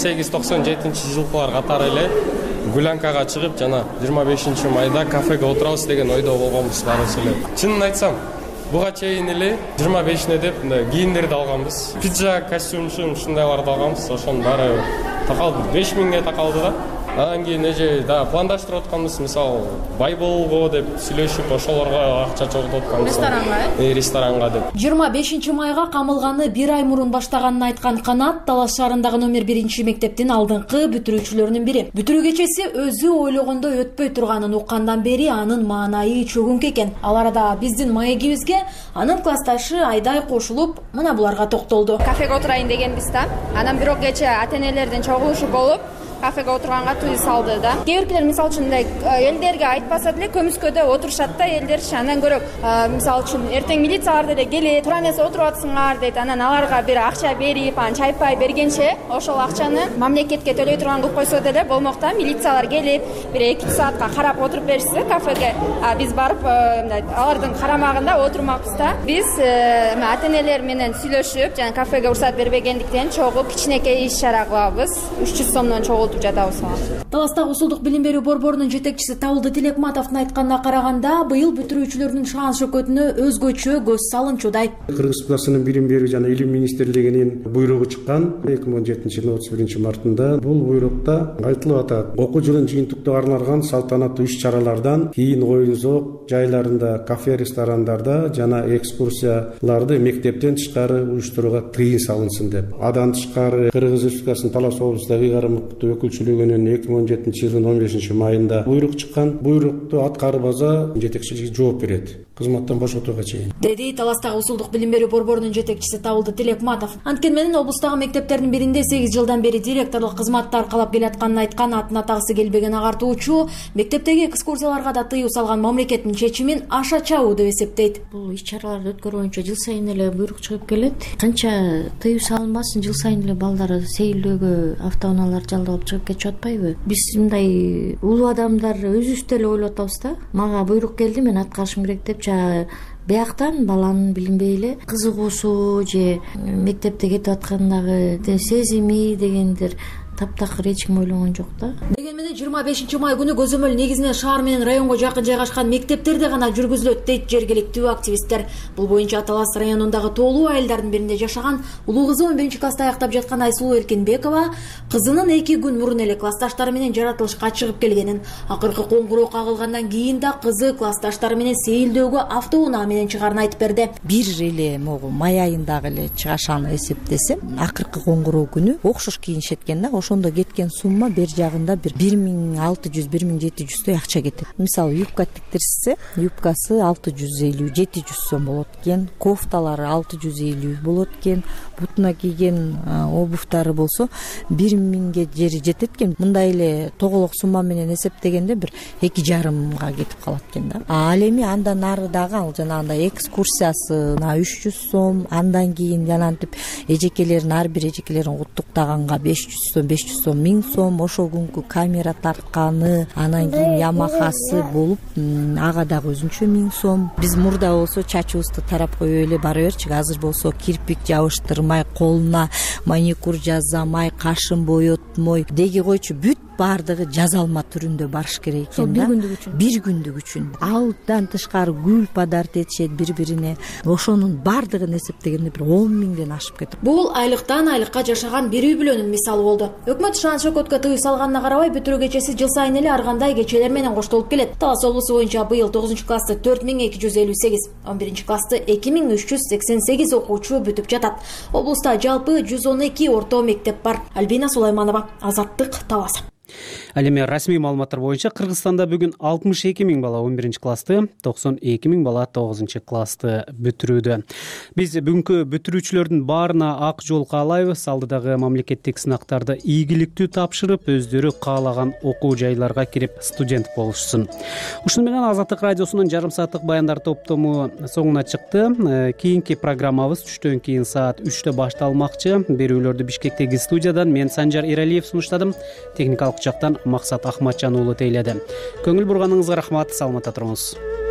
98-97 жылкылар катары эле гулянкага чыгып, жана 25-майда кафеге отурабыз деген ойдо болгонбуз баарыбыз эле. Чынын айтсам, буга чейин эле 25-не деп кийимдерди алганбыз. Пиджак, костюм ушундайларды алганбыз. Ошонун баары такалды, 5000ге такалды да. Анан кийин эже пландаштырып атканбыз, мисалы байболго деп сүйлөшүп, ошолорго акча чогултуп атканбыз. Ресторанга? Ресторанга деп. 25-майга камылганы 1 ай мурун баштаганын айткан Канат Талас шаарындагы номер 1 мектептин алдыңкы бүтүрүүчүлөрүнүн бири. Бүтүрүү кечеси өзү ойлогондой өтпөй турганын уккандан бери анын маанайы чөгүңкү экен. Ал арада биздин маегибизге анын классташы Айдай кошулуп, мына буларга токтолду. Кафеге отурайын дегенбиз да. Анан бирок кече ата-энелердин чогулушу болуп, кафеге отурганга тыюу салды да. Кээ биркилер мисалы үчүн элдерге айтпаса деле көмүскөдө отурушат да элдерчи. Андан көрө мисалы үчүн эртең милициялар деле келет, тура эмес отуруп атсыңар дейт. Анан аларга бир акча берип, анан чай пай бергенче ошол акчаны мамлекетке төлөй турган кылып койсо деле болмок да. Милициялар келип, бир 2 саатка карап отуруп беришсе кафеге, биз барып алардын карамагында отурмакпыз да. Биз ата-энелер менен сүйлөшүп, жана кафеге уруксат бербегендиктен чогуу кичинекей иш-чара кылабыз. 300 сомдон чогултуп жатабыз. Таластагы Усулдук билим берүү борборунун жетекчиси Табылды Тилекматовдун айтканына караганда, быйыл бүтүрүүчүлөрдүн шаан шөкөтүнө өзгөчө көз салынчудай. Кыргызстандын билим берүү жана илим министрлигинин буйругу чыккан 2017-жылдын 31-мартында. Бул буйрукта айтылып атат: окуу жылын жыйынтыктоого арналган салтанаттуу иш-чаралардан кийин оюн-зоок жайларында, кафе, ресторандарда жана экскурсияларды мектептен тышкары уюштурууга тыйын салынсын деп. Адан тышкары Кыргыз Республикасынын Талас облустундагы ыйгарым өкүлчүлүгүнүн 2017-жылдын 15-майында буйрук чыккан. Буйрукту аткарбаса жетекчилиги жооп берет, кызматтан бошотууга чейин, деди Таластагы Усулдук билим берүү борборунун жетекчиси Табылды Тилекматов. Анткени менен облустагы мектептердин биринде 8 жылдан бери директорлук кызматты аркалап келатканын айткан атын атагысы келбеген агартуучу мектептеги экскурсияларга да тыюу салган мамлекеттин чечимин аша чабуу деп эсептейт. Бул иш-чараларды өткөрүү боюнча жыл сайын эле буйрук чыгып келет. Канча тыюу салынбасын, жыл сайын эле балдар сейилдөөгө автоунаалар жалдап чыгып кетип атпайбы? Биз мындай улуу адамдар өзүбүз эле ойлоп атабыз да. Мага буйрук келди, мен аткарышым керек деп, бияктан баланын билинбей эле кызыгуусу же мектепте кетип аткандагы сезими дегендер таптакыр эч ким ойлогон жок да. Деген менен 25-май күнү көзөмөл негизинен шаар менен районго жакын жайгашкан мектептерде гана жүргүзүлөт дейт жергиликтүү активисттер. Бул боюнча Талас районундагы тоолуу айылдардын биринде жашаган улуу кызы 11-класста аяктап жаткан Айсулуу Эркинбекова кызынын 2 күн мурун эле классташтары менен жаратылышка чыгып келгенин, акыркы коңгуроо кагылгандан кийин да кызы классташтары менен сейилдөөгө автоунаа менен чыгаарын айтып берди. Бир эле могу май айындагы эле чыгашаны эсептесем, акыркы коңгуроо күнү окшош кийинишет экен да. Ошондо кеткен сумма бер жагында бир 1600-1700 акча кетет. Мисалы юбка тиктирсе, юбкасы 650-700 сом болот экен, кофталары 650 болот экен, бутуна кийген обувтары болсо 1000ге жери жетет экен. Мындай эле тоголок сумма менен эсептегенде бир 2,5 кетип калат экен да. Ал эми андан ары дагы ал жанагындай экскурсиясына 300 сом, андан кийин жанагынтип эжекелерин ар бир эжекелерин куттуктаганга 500 сом, 500 сом, 1000 сом, ошол күнкү камера тартканы, анан кийин Ямахасы болуп, ага дагы өзүнчө 1000 сом. Биз мурда болсо чачыбызды тарап коюп эле бара берчик, азыр болсо кирпик жабыштырмай, колуна маникюр жасамай, кашын боётмой, деги койчу бүт баардыгы жазалма түрүндө барыш керек экен да. Бир күндүк үчүн. Алдан тышкары гүл подарок этишет бири-бирине. Ошонун баардыгын эсептегенде бир 10.000ден ашып кетет. Бул айлыктан айлыкка жашаган бир үй бүлөнүн мисалы болду. Өкмөт шаан шөкөткө тыюу салганына карабай, бүтүрүү кечеси жыл сайын эле ар кандай кечелер менен коштолуп келет. Талас облусу боюнча быйыл 9-классты 4258, 11-классты 2388 окуучу бүтүп жатат. Облуста жалпы 112 орто мектеп бар. Альбина Сулайманова, Азаттык, Талас. Ал эми расмий маалыматтар боюнча Кыргызстанда бүгүн 62 000 бала 11 классты, 92 000 бала 9 классты бүтүрүүдө. Биз бүгүнкү бүтүрүүчүлөрдүн баарына ак жол каалайбыз. Алдыдагы мамлекеттик сынактарды ийгиликтүү тапшырып, өздөрү каалаган окуу жайларга кирип студент болушсун. Ушуну менен Азаттык радиосунун жарым сааттык баяндар топтому соңуна чыкты. Кийинки программабыз түштөн кийин саат 3-тө башталмакчы. Берүүлөрдү Бишкектеги студиядан мен Санжар Иралиев сунуштадым. Техникалык жактан Максат Ахматжан уулу тейледи. Көңүл бурганыңызга рахмат, саламатта туруңуз.